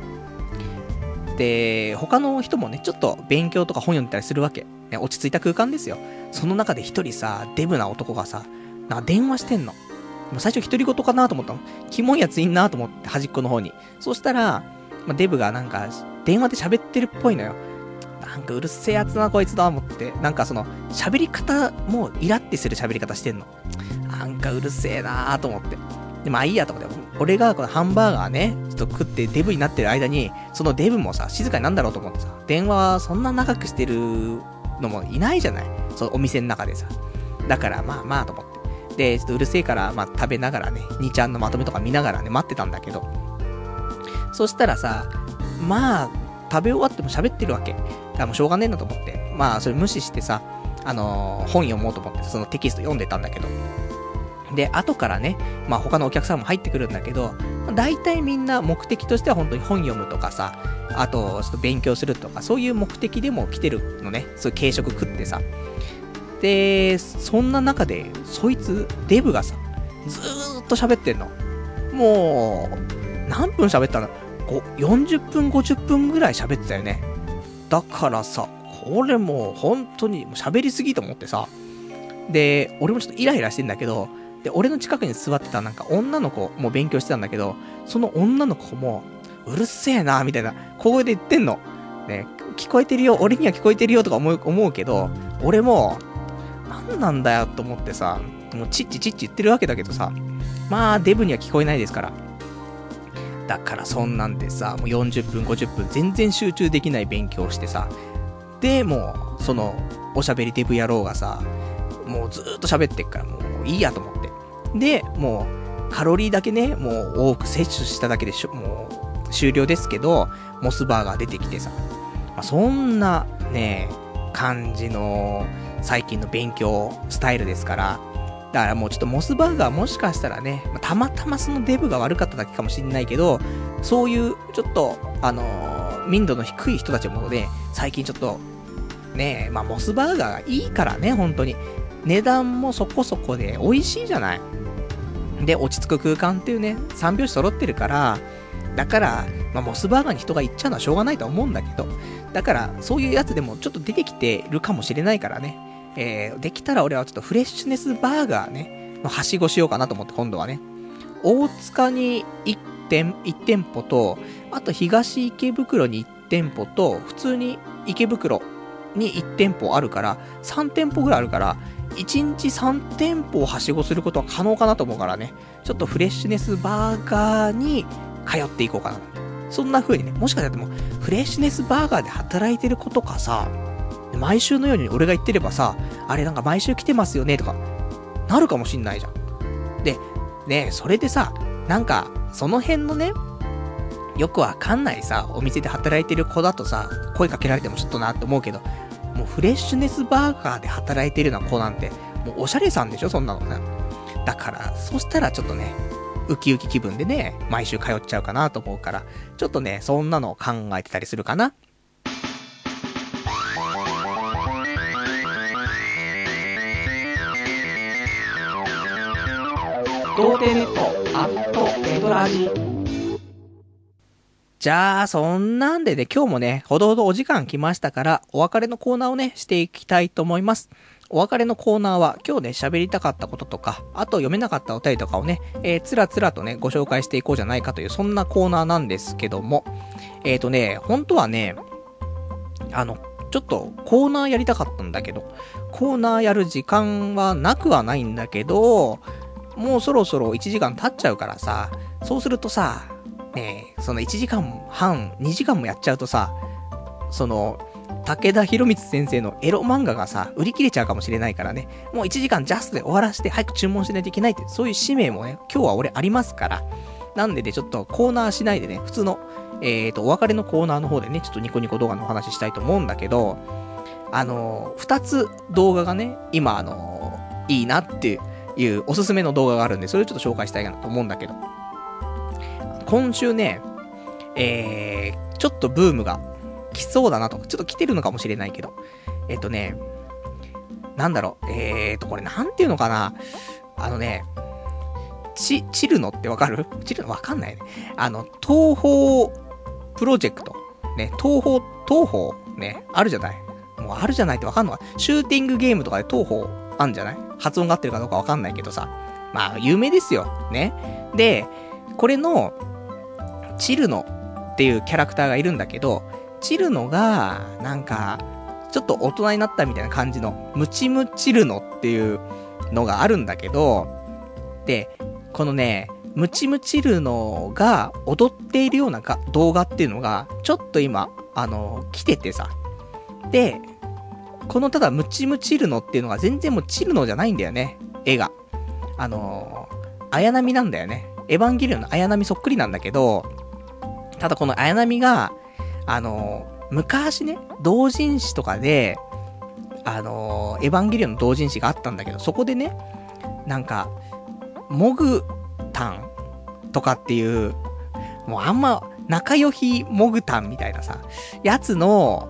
で、他の人もね、ちょっと勉強とか本読んでたりするわけ。ね、落ち着いた空間ですよ。その中で一人さ、デブな男がさ、電話してんの。最初独り言かなと思ったの。キモいやついんなと思って、端っこの方に。そしたら、デブがなんか、電話で喋ってるっぽいのよ。なんかうるせえやつな、こいつだ、思って。なんかその、喋り方もイラってする喋り方してんの。なんかうるせえなーと思って。で、まあいいやと思って。俺がこのハンバーガーね、ちょっと食ってデブになってる間に、そのデブもさ、静かになんだろうと思ってさ、電話そんな長くしてるのもいないじゃない。そのお店の中でさ。だからまあまあと思って。で、ちょっとうるせえから、まあ食べながらね、2ちゃんのまとめとか見ながらね、待ってたんだけど。そしたらさ、まあ、食べ終わっても喋ってるわけ。だからもうしょうがねえなと思って。まあ、それ無視してさ、本読もうと思って、そのテキスト読んでたんだけど。で、後からね、まあ他のお客さんも入ってくるんだけど、大体みんな目的としては本当に本読むとかさ、あと、ちょっと勉強するとか、そういう目的でも来てるのね。そういう軽食食ってさ。で、そんな中で、そいつ、デブがさ、ずーっと喋ってんの。もう、何分喋ったの？40分、50分ぐらい喋ってたよね。だからさ、これもう本当に喋りすぎと思ってさ。で、俺もちょっとイライラしてんだけど、で、俺の近くに座ってたなんか女の子も勉強してたんだけど、その女の子も、うるせえな、みたいな、小声で言ってんの。ね、聞こえてるよ、俺には聞こえてるよとか思うけど、俺も、なんなんだよと思ってさ、もうチッチチッチ言ってるわけだけどさ、まあ、デブには聞こえないですから。だからそんなんでさ、もう40分、50分、全然集中できない勉強してさ、で、もう、その、おしゃべりデブ野郎がさ、もうずーっと喋ってっから、もういいやと思って。で、もう、カロリーだけね、もう多く摂取しただけでもう、終了ですけど、モスバーガー出てきてさ、まあ、そんな、ね、感じの、最近の勉強スタイルですから、だからもうちょっとモスバーガーもしかしたらね、たまたまそのデブが悪かっただけかもしれないけど、そういうちょっと、民度の低い人たちもね、最近ちょっと、ね、まあモスバーガーがいいからね、本当に。値段もそこそこで美味しいじゃない。で、落ち着く空間っていうね、三拍子揃ってるから、だから、まあモスバーガーに人が行っちゃうのはしょうがないと思うんだけど、だから、そういうやつでもちょっと出てきてるかもしれないからね。できたら俺はちょっとフレッシュネスバーガーね、はしごしようかなと思って今度はね。大塚に1店舗と、あと東池袋に1店舗と、普通に池袋に1店舗あるから、3店舗ぐらいあるから、1日3店舗をはしごすることは可能かなと思うからね。ちょっとフレッシュネスバーガーに通っていこうかな。そんな風にね、もしかしたらでも、フレッシュネスバーガーで働いてる子とかさ、毎週のように俺が言ってればさ、あれなんか毎週来てますよねとか、なるかもしんないじゃん。で、ね、それでさ、なんか、その辺のね、よくわかんないさ、お店で働いてる子だとさ、声かけられてもちょっとなって思うけど、もうフレッシュネスバーガーで働いてるような子なんて、もうおしゃれさんでしょ、そんなのね。だから、そしたらちょっとね、ウキウキ気分でね、毎週通っちゃうかなと思うから、ちょっとね、そんなのを考えてたりするかな。 童貞ネットアットネトラジ。じゃあそんなんでね、今日もねほどほどお時間来ましたから、お別れのコーナーをねしていきたいと思います。お別れのコーナーは今日ね喋りたかったこととか、あと読めなかったお便りとかをね、つらつらとねご紹介していこうじゃないかという、そんなコーナーなんですけども、本当はね、ちょっとコーナーやりたかったんだけど、コーナーやる時間はなくはないんだけど、もうそろそろ1時間経っちゃうからさ、そうするとさ、ねえ、その1時間半、2時間もやっちゃうとさ、その、武田博光先生のエロ漫画がさ、売り切れちゃうかもしれないからね、もう1時間ジャストで終わらせて早く注文しないといけないって、そういう使命もね、今日は俺ありますから。なんでね、ちょっとコーナーしないでね、普通の、お別れのコーナーの方でね、ちょっとニコニコ動画のお話ししたいと思うんだけど、2つ動画がね、今いいなっていうおすすめの動画があるんで、それをちょっと紹介したいなと思うんだけど、今週ね、ちょっとブームが来そうだなと、ちょっと来てるのかもしれないけど、なんだろう、これなんていうのかな、チルノってわかる？チルノわかんないね。東宝プロジェクト。ね、東宝ね、あるじゃない。もうあるじゃないってわかんのか。シューティングゲームとかで東宝あんじゃない？発音が合ってるかどうかわかんないけどさ。まあ、有名ですよ。ね。で、これの、チルノっていうキャラクターがいるんだけど、チルノが、なんか、ちょっと大人になったみたいな感じの、ムチムチルノっていうのがあるんだけど、で、このね、ムチムチルノが踊っているような動画っていうのが、ちょっと今、来ててさ。で、このただムチムチルノっていうのが全然もうチルノじゃないんだよね、絵が。綾波なんだよね。エヴァンゲリオンの綾波そっくりなんだけど、ただこの綾波が、昔ね、同人誌とかで、エヴァンゲリオンの同人誌があったんだけど、そこでね、なんか、モグタンとかっていう、もうあんま仲良しモグタンみたいなさ、やつの、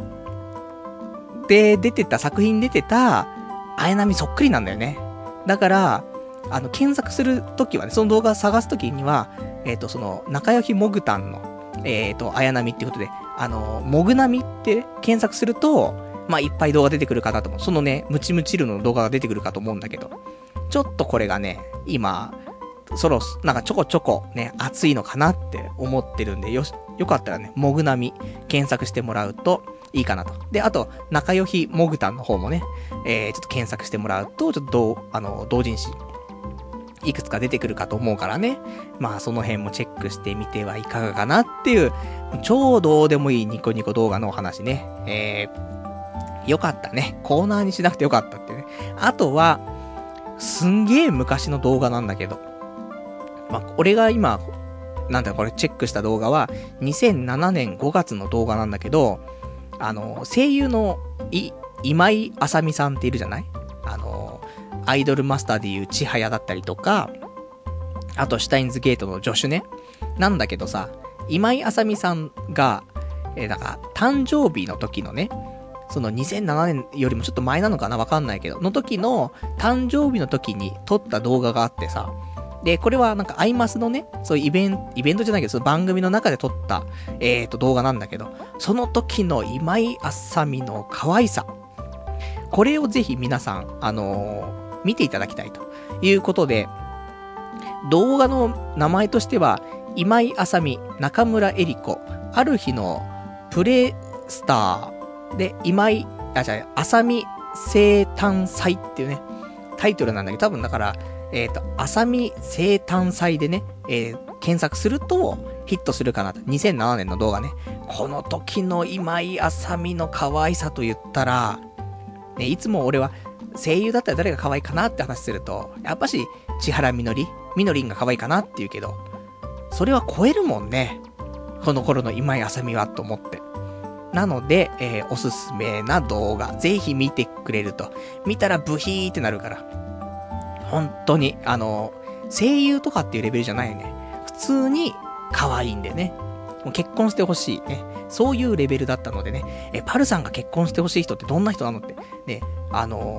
で作品出てた、綾波そっくりなんだよね。だから、検索するときはね、その動画探すときには、その、仲良しモグタンの、綾波っていうことで、モグナミって検索すると、まあ、いっぱい動画出てくるかなと思う。そのね、ムチムチルの動画が出てくるかと思うんだけど、ちょっとこれがね、今、なんかちょこちょこね、熱いのかなって思ってるんで、よかったらね、モグナミ検索してもらうといいかなと。で、あと、仲良しモグタンの方もね、ちょっと検索してもらうと、ちょっと同人誌、いくつか出てくるかと思うからね。まあ、その辺もチェックしてみてはいかがかなっていう、超どうでもいいニコニコ動画のお話ね。よかったね。コーナーにしなくてよかったってね。あとは、すんげえ昔の動画なんだけど。まあ、俺が今、なんだこれチェックした動画は、2007年5月の動画なんだけど、声優の今井あさみさんっているじゃない？アイドルマスターでいうちはやだったりとか、あとシュタインズゲートの助手ね。なんだけどさ、今井あさみさんが、なんか、誕生日の時のね、その2007年よりもちょっと前なのかなわかんないけど、の時の誕生日の時に撮った動画があってさ、で、これはなんかアイマスのね、そういうイベントじゃないけど、その番組の中で撮った、動画なんだけど、その時の今井あさみの可愛さ。これをぜひ皆さん、見ていただきたいということで、動画の名前としては、今井あさみ、中村えり子、ある日のプレスターで、あさみ生誕祭っていうね、タイトルなんだけど、多分だから、あさみ生誕祭でね、検索するとヒットするかなと。2007年の動画ね。この時の今井あさみの可愛さと言ったら、ね、いつも俺は声優だったら誰が可愛いかなって話すると、やっぱし、千原みのりんが可愛いかなって言うけど、それは超えるもんね。この頃の今井あさみはと思って。なので、おすすめな動画、ぜひ見てくれると。見たらブヒーってなるから。本当に、声優とかっていうレベルじゃないよね。普通に可愛いんでね。もう結婚してほしいね。そういうレベルだったのでね。パルさんが結婚してほしい人ってどんな人なのって。ね、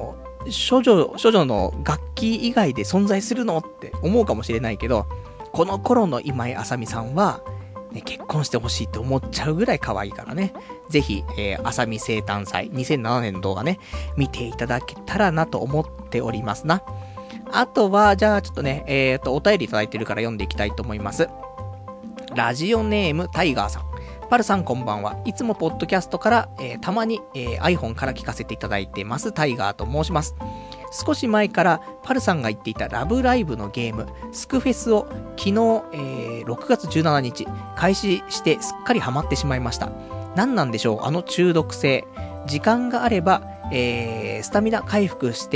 処女の楽器以外で存在するのって思うかもしれないけど、この頃の今井あさみさんは、ね、結婚してほしいって思っちゃうぐらい可愛いからね。ぜひ、あさみ生誕祭、2007年の動画ね、見ていただけたらなと思っておりますな。あとは、じゃあちょっとね、お便りいただいてるから読んでいきたいと思います。ラジオネームタイガーさん。パルさんこんばんは。いつもポッドキャストから、たまに、iPhone から聞かせていただいてます。タイガーと申します。少し前からパルさんが言っていたラブライブのゲーム、スクフェスを昨日、6月17日開始してすっかりハマってしまいました。何なんでしょう、あの中毒性。時間があれば、スタミナ回復して、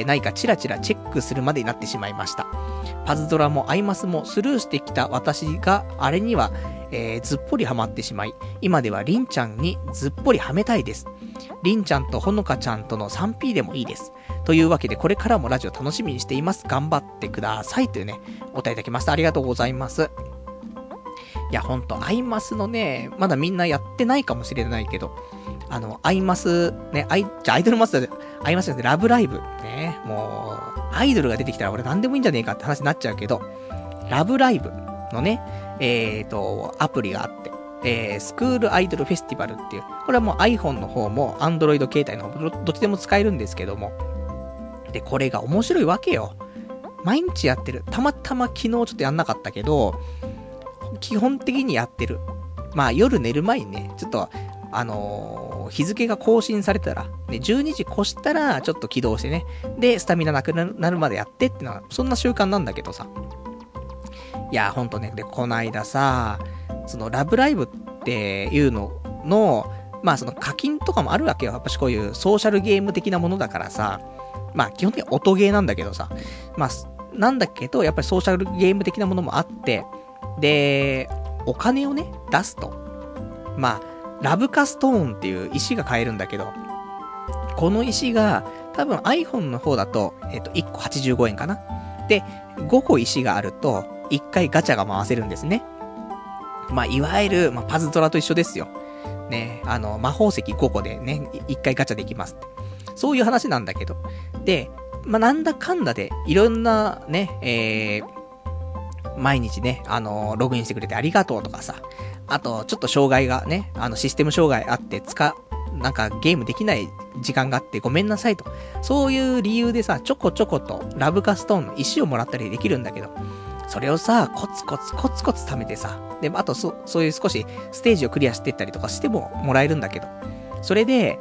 ないかチラチラチェックするまでになってしまいました。パズドラもアイマスもスルーしてきた私があれには、ずっぽりハマってしまい、今ではリンちゃんにずっぽりはめたいです。リンちゃんとほのかちゃんとの 3P でもいいです。というわけで、これからもラジオ楽しみにしています。頑張ってください。というね、お答えいただきました。ありがとうございます。いや、ほんと、アイマスのね、まだみんなやってないかもしれないけど、アイマス、ね、アイドルマスターで、アイマスじゃなくてラブライブ。ね、もう、アイドルが出てきたら俺何でもいいんじゃねえかって話になっちゃうけど、ラブライブのね、アプリがあって、スクールアイドルフェスティバルっていう、これはもう iPhone の方も Android 携帯の方もどっちでも使えるんですけども、で、これが面白いわけよ。毎日やってる。たまたま昨日ちょっとやんなかったけど、基本的にやってる。まあ夜寝る前にね、ちょっと、日付が更新されたら、ね、12時越したらちょっと起動してね、で、スタミナなくなるまでやってってのは、そんな習慣なんだけどさ。いや、ほんとね、で、こないださ、そのラブライブっていうのの、まあその課金とかもあるわけよ。やっぱしこういうソーシャルゲーム的なものだからさ、まあ基本的に音ゲーなんだけどさ、まあ、なんだけど、やっぱりソーシャルゲーム的なものもあって、で、お金をね、出すと。まあ、ラブカストーンっていう石が買えるんだけど、この石が、多分 iPhone の方だと、1個85円かな。で、5個石があると、1回ガチャが回せるんですね。まあ、いわゆる、まあ、パズドラと一緒ですよ。ね、魔法石5個でね、1回ガチャできますって。そういう話なんだけど。で、まあ、なんだかんだで、いろんなね、毎日ね、ログインしてくれてありがとうとかさ、あと、ちょっと障害がね、システム障害あって、なんかゲームできない時間があってごめんなさいと。そういう理由でさ、ちょこちょことラブカストーンの石をもらったりできるんだけど、それをさ、コツコツ貯めてさ、で、あとそういう少しステージをクリアしていったりとかしてももらえるんだけど、それで、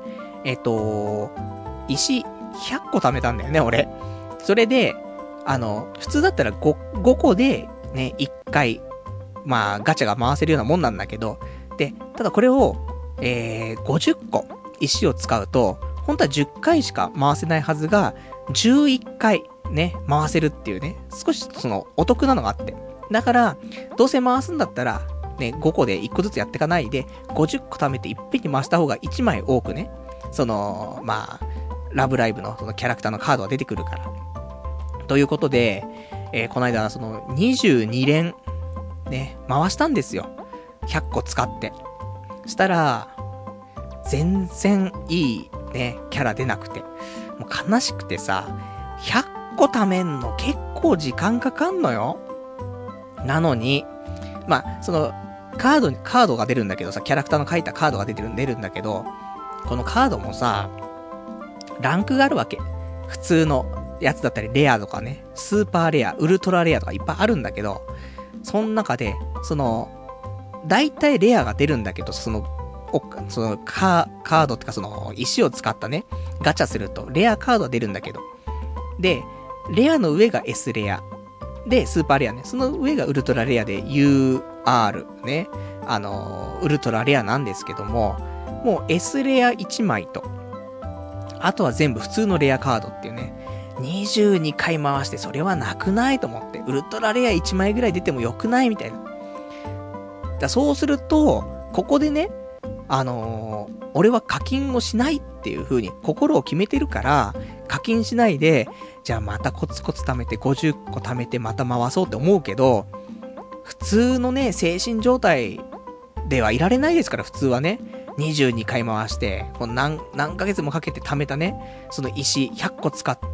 石100個貯めたんだよね、俺。それで、普通だったら5個でね、1回、まあ、ガチャが回せるようなもんなんだけど、で、ただこれを、50個石を使うと、本当は10回しか回せないはずが、11回ね、回せるっていうね、少しお得なのがあって。だから、どうせ回すんだったら、ね、5個で1個ずつやっていかないで、50個貯めていっぺんに回した方が1枚多くね、まあ、ラブライブのそのキャラクターのカードが出てくるから。ということで、この間、22連、ね、回したんですよ。100個使って。したら、全然いいね、キャラ出なくて。もう悲しくてさ、100個貯めんの結構時間かかんのよ。なのに、まあ、カードが出るんだけどさ、キャラクターの書いたカードが出るんだけど、このカードもさ、ランクがあるわけ。普通のやつだったり、レアとかね、スーパーレア、ウルトラレアとかいっぱいあるんだけど、その中で、大体レアが出るんだけど、カードってか石を使ったね、ガチャすると、レアカードは出るんだけど。で、レアの上が S レア。で、スーパーレアね。その上がウルトラレアで UR ね。ウルトラレアなんですけども、もう S レア1枚と、あとは全部普通のレアカードっていうね。22回回してそれはなくないと思って。ウルトラレア1枚ぐらい出てもよくないみたいな。そうすると、ここでね、俺は課金をしないっていう風に心を決めてるから、課金しないで、じゃあまたコツコツ貯めて50個貯めてまた回そうって思うけど、普通のね、精神状態ではいられないですから、普通はね。 22回回して、この何ヶ月もかけて貯めたね、その石100個使って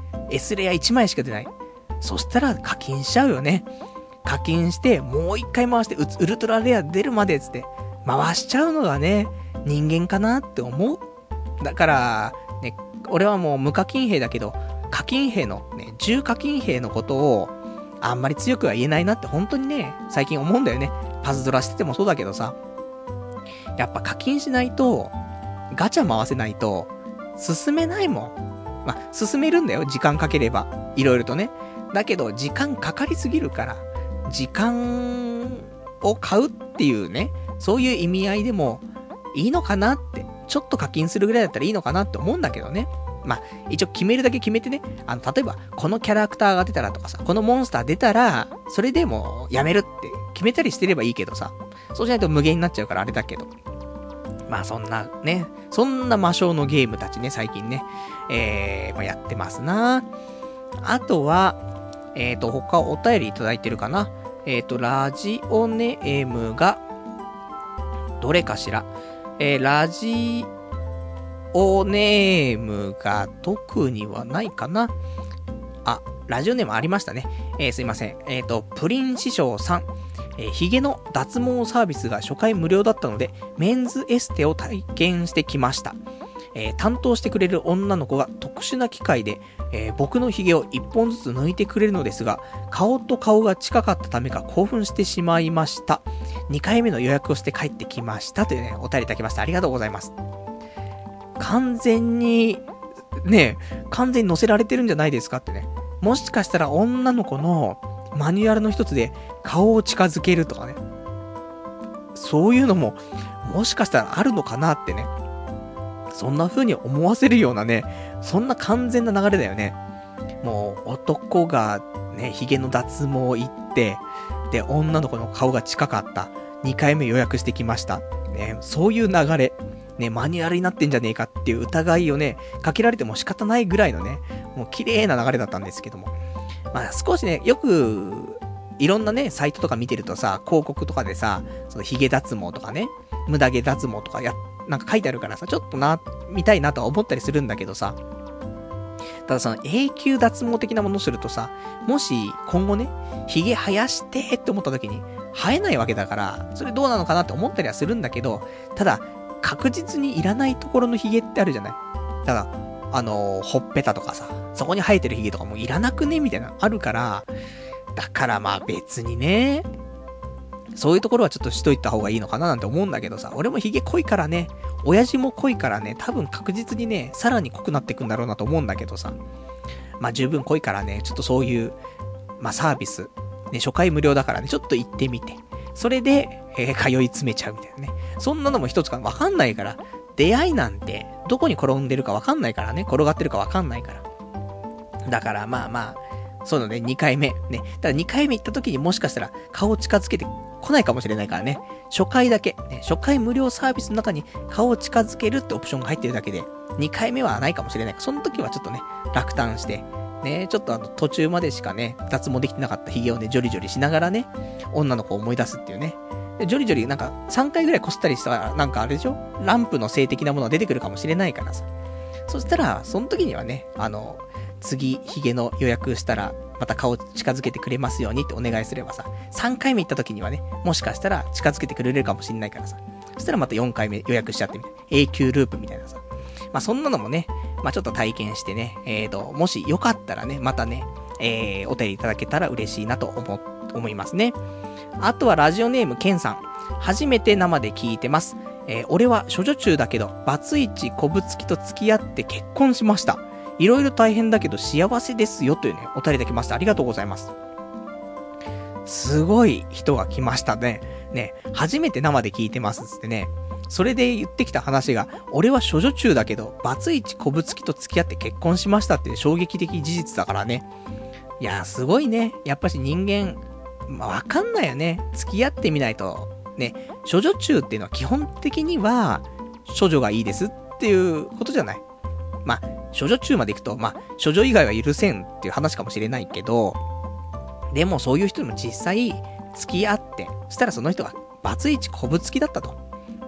、S レア1枚しか出ない。そしたら課金しちゃうよね。課金して、もう1回回して、ウルトラレア出るまでつって、回しちゃうのがね、人間かなって思う。だから、ね、俺はもう無課金兵だけど、課金兵の、ね、重課金兵のことを、あんまり強くは言えないなって本当にね、最近思うんだよね。パズドラしててもそうだけどさ。やっぱ課金しないと、ガチャ回せないと、進めないもん。まあ、進めるんだよ。時間かければ。いろいろとね。だけど、時間かかりすぎるから、時間を買うっていうね、そういう意味合いでも、いいのかなって。ちょっと課金するぐらいだったらいいのかなって思うんだけどね。まあ、一応決めるだけ決めてね、例えば、このキャラクターが出たらとかさ、このモンスター出たら、それでもやめるって決めたりしてればいいけどさ、そうしないと無限になっちゃうからあれだけど。まあそんなね、そんな魔性のゲームたちね、最近ね、まあ、やってますな。あとは、他お便りいただいてるかな。ラジオネームが、どれかしら。ラジオネームが特にはないかな。あ、ラジオネームありましたね。すいません。プリン師匠さん。ヒゲの脱毛サービスが初回無料だったので、メンズエステを体験してきました。担当してくれる女の子が特殊な機械で、僕のヒゲを1本ずつ抜いてくれるのですが、顔と顔が近かったためか興奮してしまいました。2回目の予約をして帰ってきましたというね、お便りいただきました。ありがとうございます。完全に載せられてるんじゃないですかってね。もしかしたら女の子のマニュアルの一つで顔を近づけるとかね。そういうのも、もしかしたらあるのかなってね。そんな風に思わせるようなね、そんな完全な流れだよね。もう男がね、髭の脱毛行って、で、女の子の顔が近かった。2回目予約してきました。ね、そういう流れ。ね、マニュアルになってんじゃねえかっていう疑いをね、かけられても仕方ないぐらいのね、もう綺麗な流れだったんですけども。まあ少しね、よく、いろんなね、サイトとか見てるとさ、広告とかでさ、その髭脱毛とかね、無駄毛脱毛とかなんか書いてあるからさ、ちょっと見たいなとは思ったりするんだけどさ、ただその永久脱毛的なものをするとさ、もし今後ね、髭生やしてって思った時に、生えないわけだから、それどうなのかなって思ったりはするんだけど、ただ、確実にいらないところの髭ってあるじゃない。ただ、ほっぺたとかさ、そこに生えてる髭とかもいらなくねみたいなのあるから、だからまあ別にね、そういうところはちょっとしといた方がいいのかななんて思うんだけどさ、俺も髭濃いからね、親父も濃いからね、多分確実にね、さらに濃くなっていくんだろうなと思うんだけどさ、まあ十分濃いからね、ちょっとそういう、まあサービス、ね、初回無料だからね、ちょっと行ってみて、それで、通い詰めちゃうみたいなね。そんなのも一つかわかんないから、出会いなんて、どこに転んでるかわかんないからね、転がってるかわかんないから。だからまあまあ、そういうのね、2回目。ね。ただ2回目行った時にもしかしたら顔近づけて来ないかもしれないからね。初回だけ、ね、初回無料サービスの中に顔を近づけるってオプションが入ってるだけで、2回目はないかもしれない。その時はちょっとね、落胆して、ね、ちょっと途中までしかね、脱毛できてなかった髭をね、ジョリジョリしながらね、女の子を思い出すっていうね。でジョリジョリなんか3回ぐらいこすったりしたら、なんかあれでしょ？ランプの性的なものが出てくるかもしれないからさ。そしたら、その時にはね、次、髭の予約したら、また顔近づけてくれますようにってお願いすればさ、3回目行った時にはね、もしかしたら近づけてくれるかもしれないからさ。そしたらまた4回目予約しちゃってみたいな。永久ループみたいなさ。まあそんなのもね、まあちょっと体験してね、もしよかったらね、またね、お便りいただけたら嬉しいなと思いますね。あとはラジオネームケンさん。初めて生で聞いてます。俺は処女中だけど、バツイチこぶつきと付き合って結婚しました。いろいろ大変だけど幸せですよというね、お便りいただきました。ありがとうございます。すごい人が来ましたね。ね、初めて生で聞いてますっつってね。それで言ってきた話が、俺は処女中だけど、バツイチこぶつきと付き合って結婚しましたっていう衝撃的事実だからね。いやー、すごいね。やっぱし人間、まあ、わかんないよね。付き合ってみないと。ね、処女中っていうのは基本的には、処女がいいですっていうことじゃない。まあ、処女中まで行くと、まあ、処女以外は許せんっていう話かもしれないけど、でもそういう人にも実際、付き合って、そしたらその人がバツイチこぶつきだったと。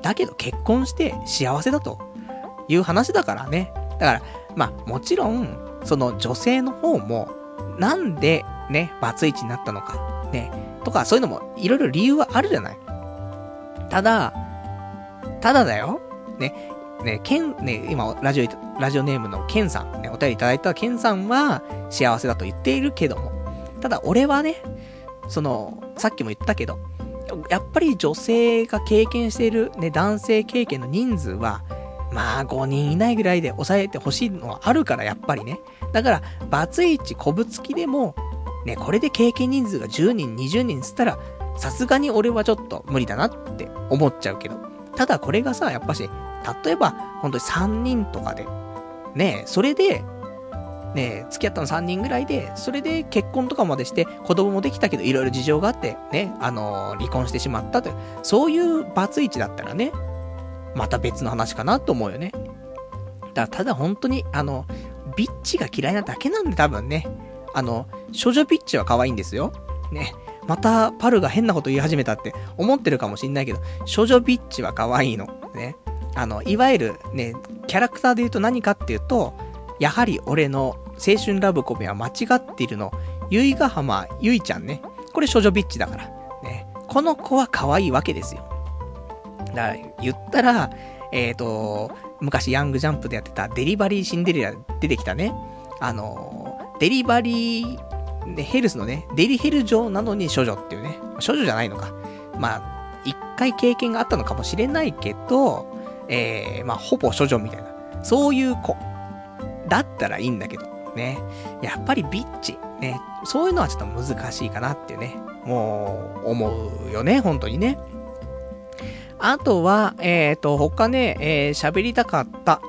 だけど結婚して幸せだという話だからね。だから、まあもちろん、その女性の方も、なんでね、バツイチになったのか、ね、とかそういうのもいろいろ理由はあるじゃない。ただだよ。ね、今、ラジオネームのケンさん、ね、お便りいただいたケンさんは幸せだと言っているけども、ただ俺はね、さっきも言ったけど、やっぱり女性が経験しているね、男性経験の人数は、まあ5人以内ぐらいで抑えてほしいのはあるから、やっぱりね。だから、バツイチ、こぶつきでも、ね、これで経験人数が10人、20人つったら、さすがに俺はちょっと無理だなって思っちゃうけど。ただこれがさ、やっぱし、例えば、本当に3人とかで、ね、それで、ね、付き合ったの3人ぐらいで、それで結婚とかまでして、子供もできたけど、いろいろ事情があって、ね、離婚してしまったという、そういうバツイチだったらね、また別の話かなと思うよね。ただ本当に、ビッチが嫌いなだけなんで多分ね、少女ビッチは可愛いんですよ。ね。またパルが変なこと言い始めたって思ってるかもしんないけど、少女ビッチは可愛いの。ね。いわゆるね、キャラクターで言うと何かっていうと、やはり俺の青春ラブコメは間違っているの、ゆいがはまゆいちゃんね。これ少女ビッチだから。ね。この子は可愛いわけですよ。だから言ったら、昔ヤングジャンプでやってたデリバリーシンデレラ出てきたね。デリバリー、ヘルスのね、デリヘル嬢なのに処女っていうね。処女じゃないのか。まあ、一回経験があったのかもしれないけど、まあ、ほぼ処女みたいな。そういう子。だったらいいんだけど、ね。やっぱりビッチ。ね。そういうのはちょっと難しいかなっていうね。もう、思うよね、本当にね。あとは、他ね、喋りたかった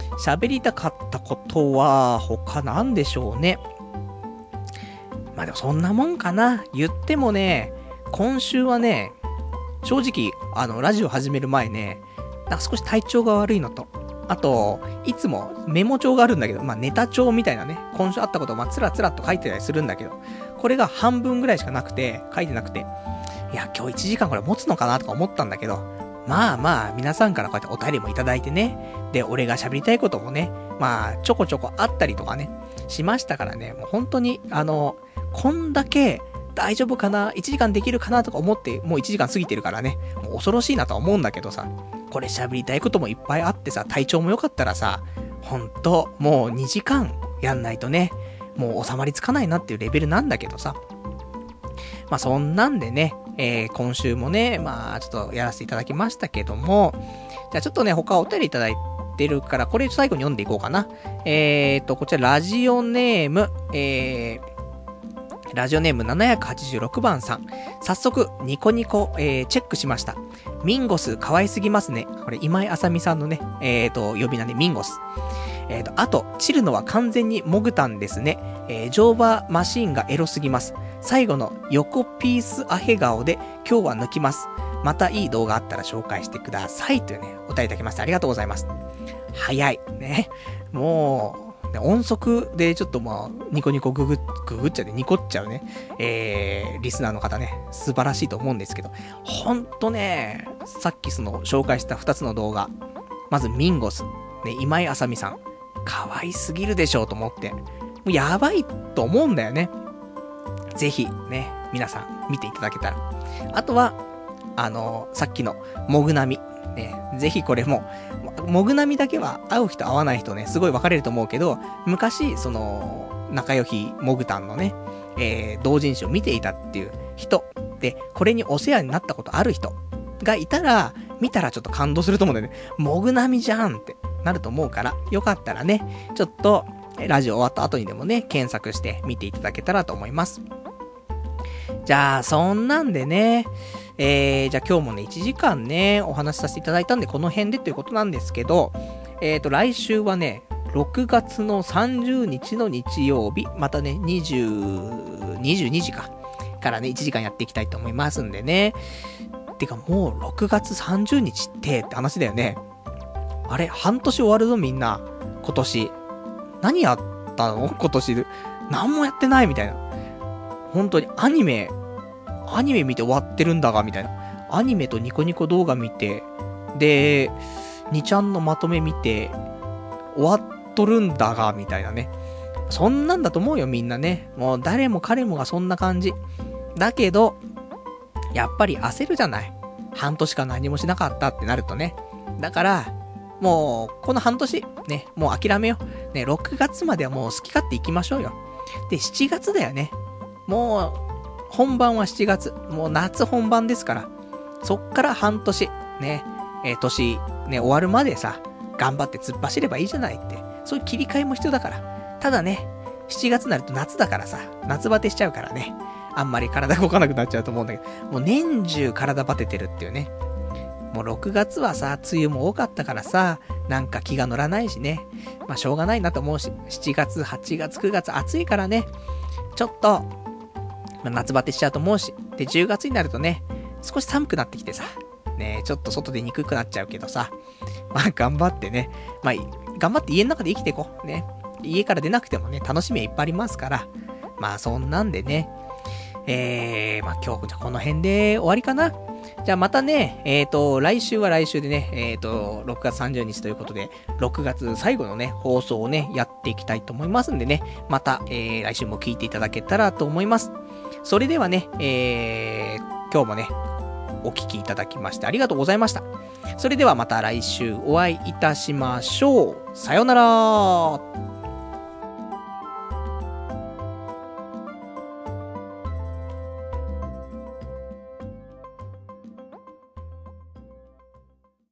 ことは、他なんでしょうね。まあでもそんなもんかな。言ってもね、今週はね、正直、ラジオ始める前ね、なんか少し体調が悪いのと、あと、いつもメモ帳があるんだけど、まあネタ帳みたいなね、今週あったことをまあつらつらっと書いてたりするんだけど、これが半分ぐらいしかなくて、書いてなくて、いや、今日1時間これ持つのかなとか思ったんだけど、まあまあ、皆さんからこうやってお便りもいただいてね、で、俺が喋りたいこともね、まあ、ちょこちょこあったりとかね、しましたからね、もう本当に、こんだけ大丈夫かな ?1 時間できるかなとか思って、もう1時間過ぎてるからね、もう恐ろしいなとは思うんだけどさ、これ喋りたいこともいっぱいあってさ、体調も良かったらさ、ほんと、もう2時間やんないとね、もう収まりつかないなっていうレベルなんだけどさ、まあそんなんでね、今週もね、まあちょっとやらせていただきましたけども、じゃあちょっとね、他お便りいただいてるから、これ最後に読んでいこうかな。こちらラジオネーム、786番さん。早速、ニコニコ、チェックしました。ミンゴス可愛すぎますね。これ、今井あさみさんのね、呼び名でミンゴス。あと、チルノは完全にモグタンですね。乗馬マシーンがエロすぎます。最後の横ピースアヘ顔で今日は抜きます。またいい動画あったら紹介してください。というね、お便りいただきましてありがとうございます。早い。ね。もう、ね、音速でちょっとまあ、ニコニコググっちゃうね、ニコっちゃうね。リスナーの方ね、素晴らしいと思うんですけど、ほんとね、さっき紹介した2つの動画。まずミンゴス。ね、今井あさみさん。可愛すぎるでしょうと思って。もうやばいと思うんだよね。ぜひね、皆さん見ていただけたら。あとは、さっきのモグナミ。ね、ぜひこれも、モグナミだけは会う人会わない人ね、すごい分かれると思うけど、昔、仲良きモグタンのね、同人誌を見ていたっていう人で、これにお世話になったことある人がいたら、見たらちょっと感動すると思うんだよね。モグナミじゃんってなると思うから、よかったらね、ちょっと、ラジオ終わった後にでもね、検索して見ていただけたらと思います。じゃあ、そんなんでね、じゃあ今日もね、1時間ね、お話しさせていただいたんで、この辺でということなんですけど、来週はね、6月の30日の日曜日、またね、22時からね、1時間やっていきたいと思いますんでね。てかもう6月30日って話だよね。あれ、半年終わるぞみんな。今年。何やったの今年。何もやってないみたいな。本当にアニメ見て終わってるんだが、みたいな。アニメとニコニコ動画見て、 で、2ちゃんのまとめ見て、終わっとるんだが、みたいなね。そんなんだと思うよ、みんなね。もう誰も彼もがそんな感じ。だけど、やっぱり焦るじゃない。半年間何もしなかったってなるとね。だから、もう、この半年、ね、もう諦めよう。ね、6月まではもう好き勝手行きましょうよ。で、7月だよね。もう、本番は7月。もう夏本番ですから。そっから半年、ね、年、ね、終わるまでさ、頑張って突っ走ればいいじゃないって。そういう切り替えも必要だから。ただね、7月になると夏だからさ、夏バテしちゃうからね。あんまり体動かなくなっちゃうと思うんだけど、もう年中体バテてるっていうね。もう6月はさ、梅雨も多かったからさ、なんか気が乗らないしね。まあしょうがないなと思うし、7月、8月、9月暑いからね、ちょっと、まあ、夏バテしちゃうと思うし。で、10月になるとね、少し寒くなってきてさ、ね、ちょっと外出にくくなっちゃうけどさ、まあ頑張ってね、まあ頑張って家の中で生きていこう。ね。家から出なくてもね、楽しみはいっぱいありますから、まあそんなんでね、まあ今日じゃこの辺で終わりかな。じゃあまたね、来週は来週でね、6月30日ということで、6月最後のね、放送をね、やっていきたいと思いますんでね、また、来週も聞いていただけたらと思います。それではね、今日もね、お聞きいただきましてありがとうございました。それではまた来週お会いいたしましょう。さようなら。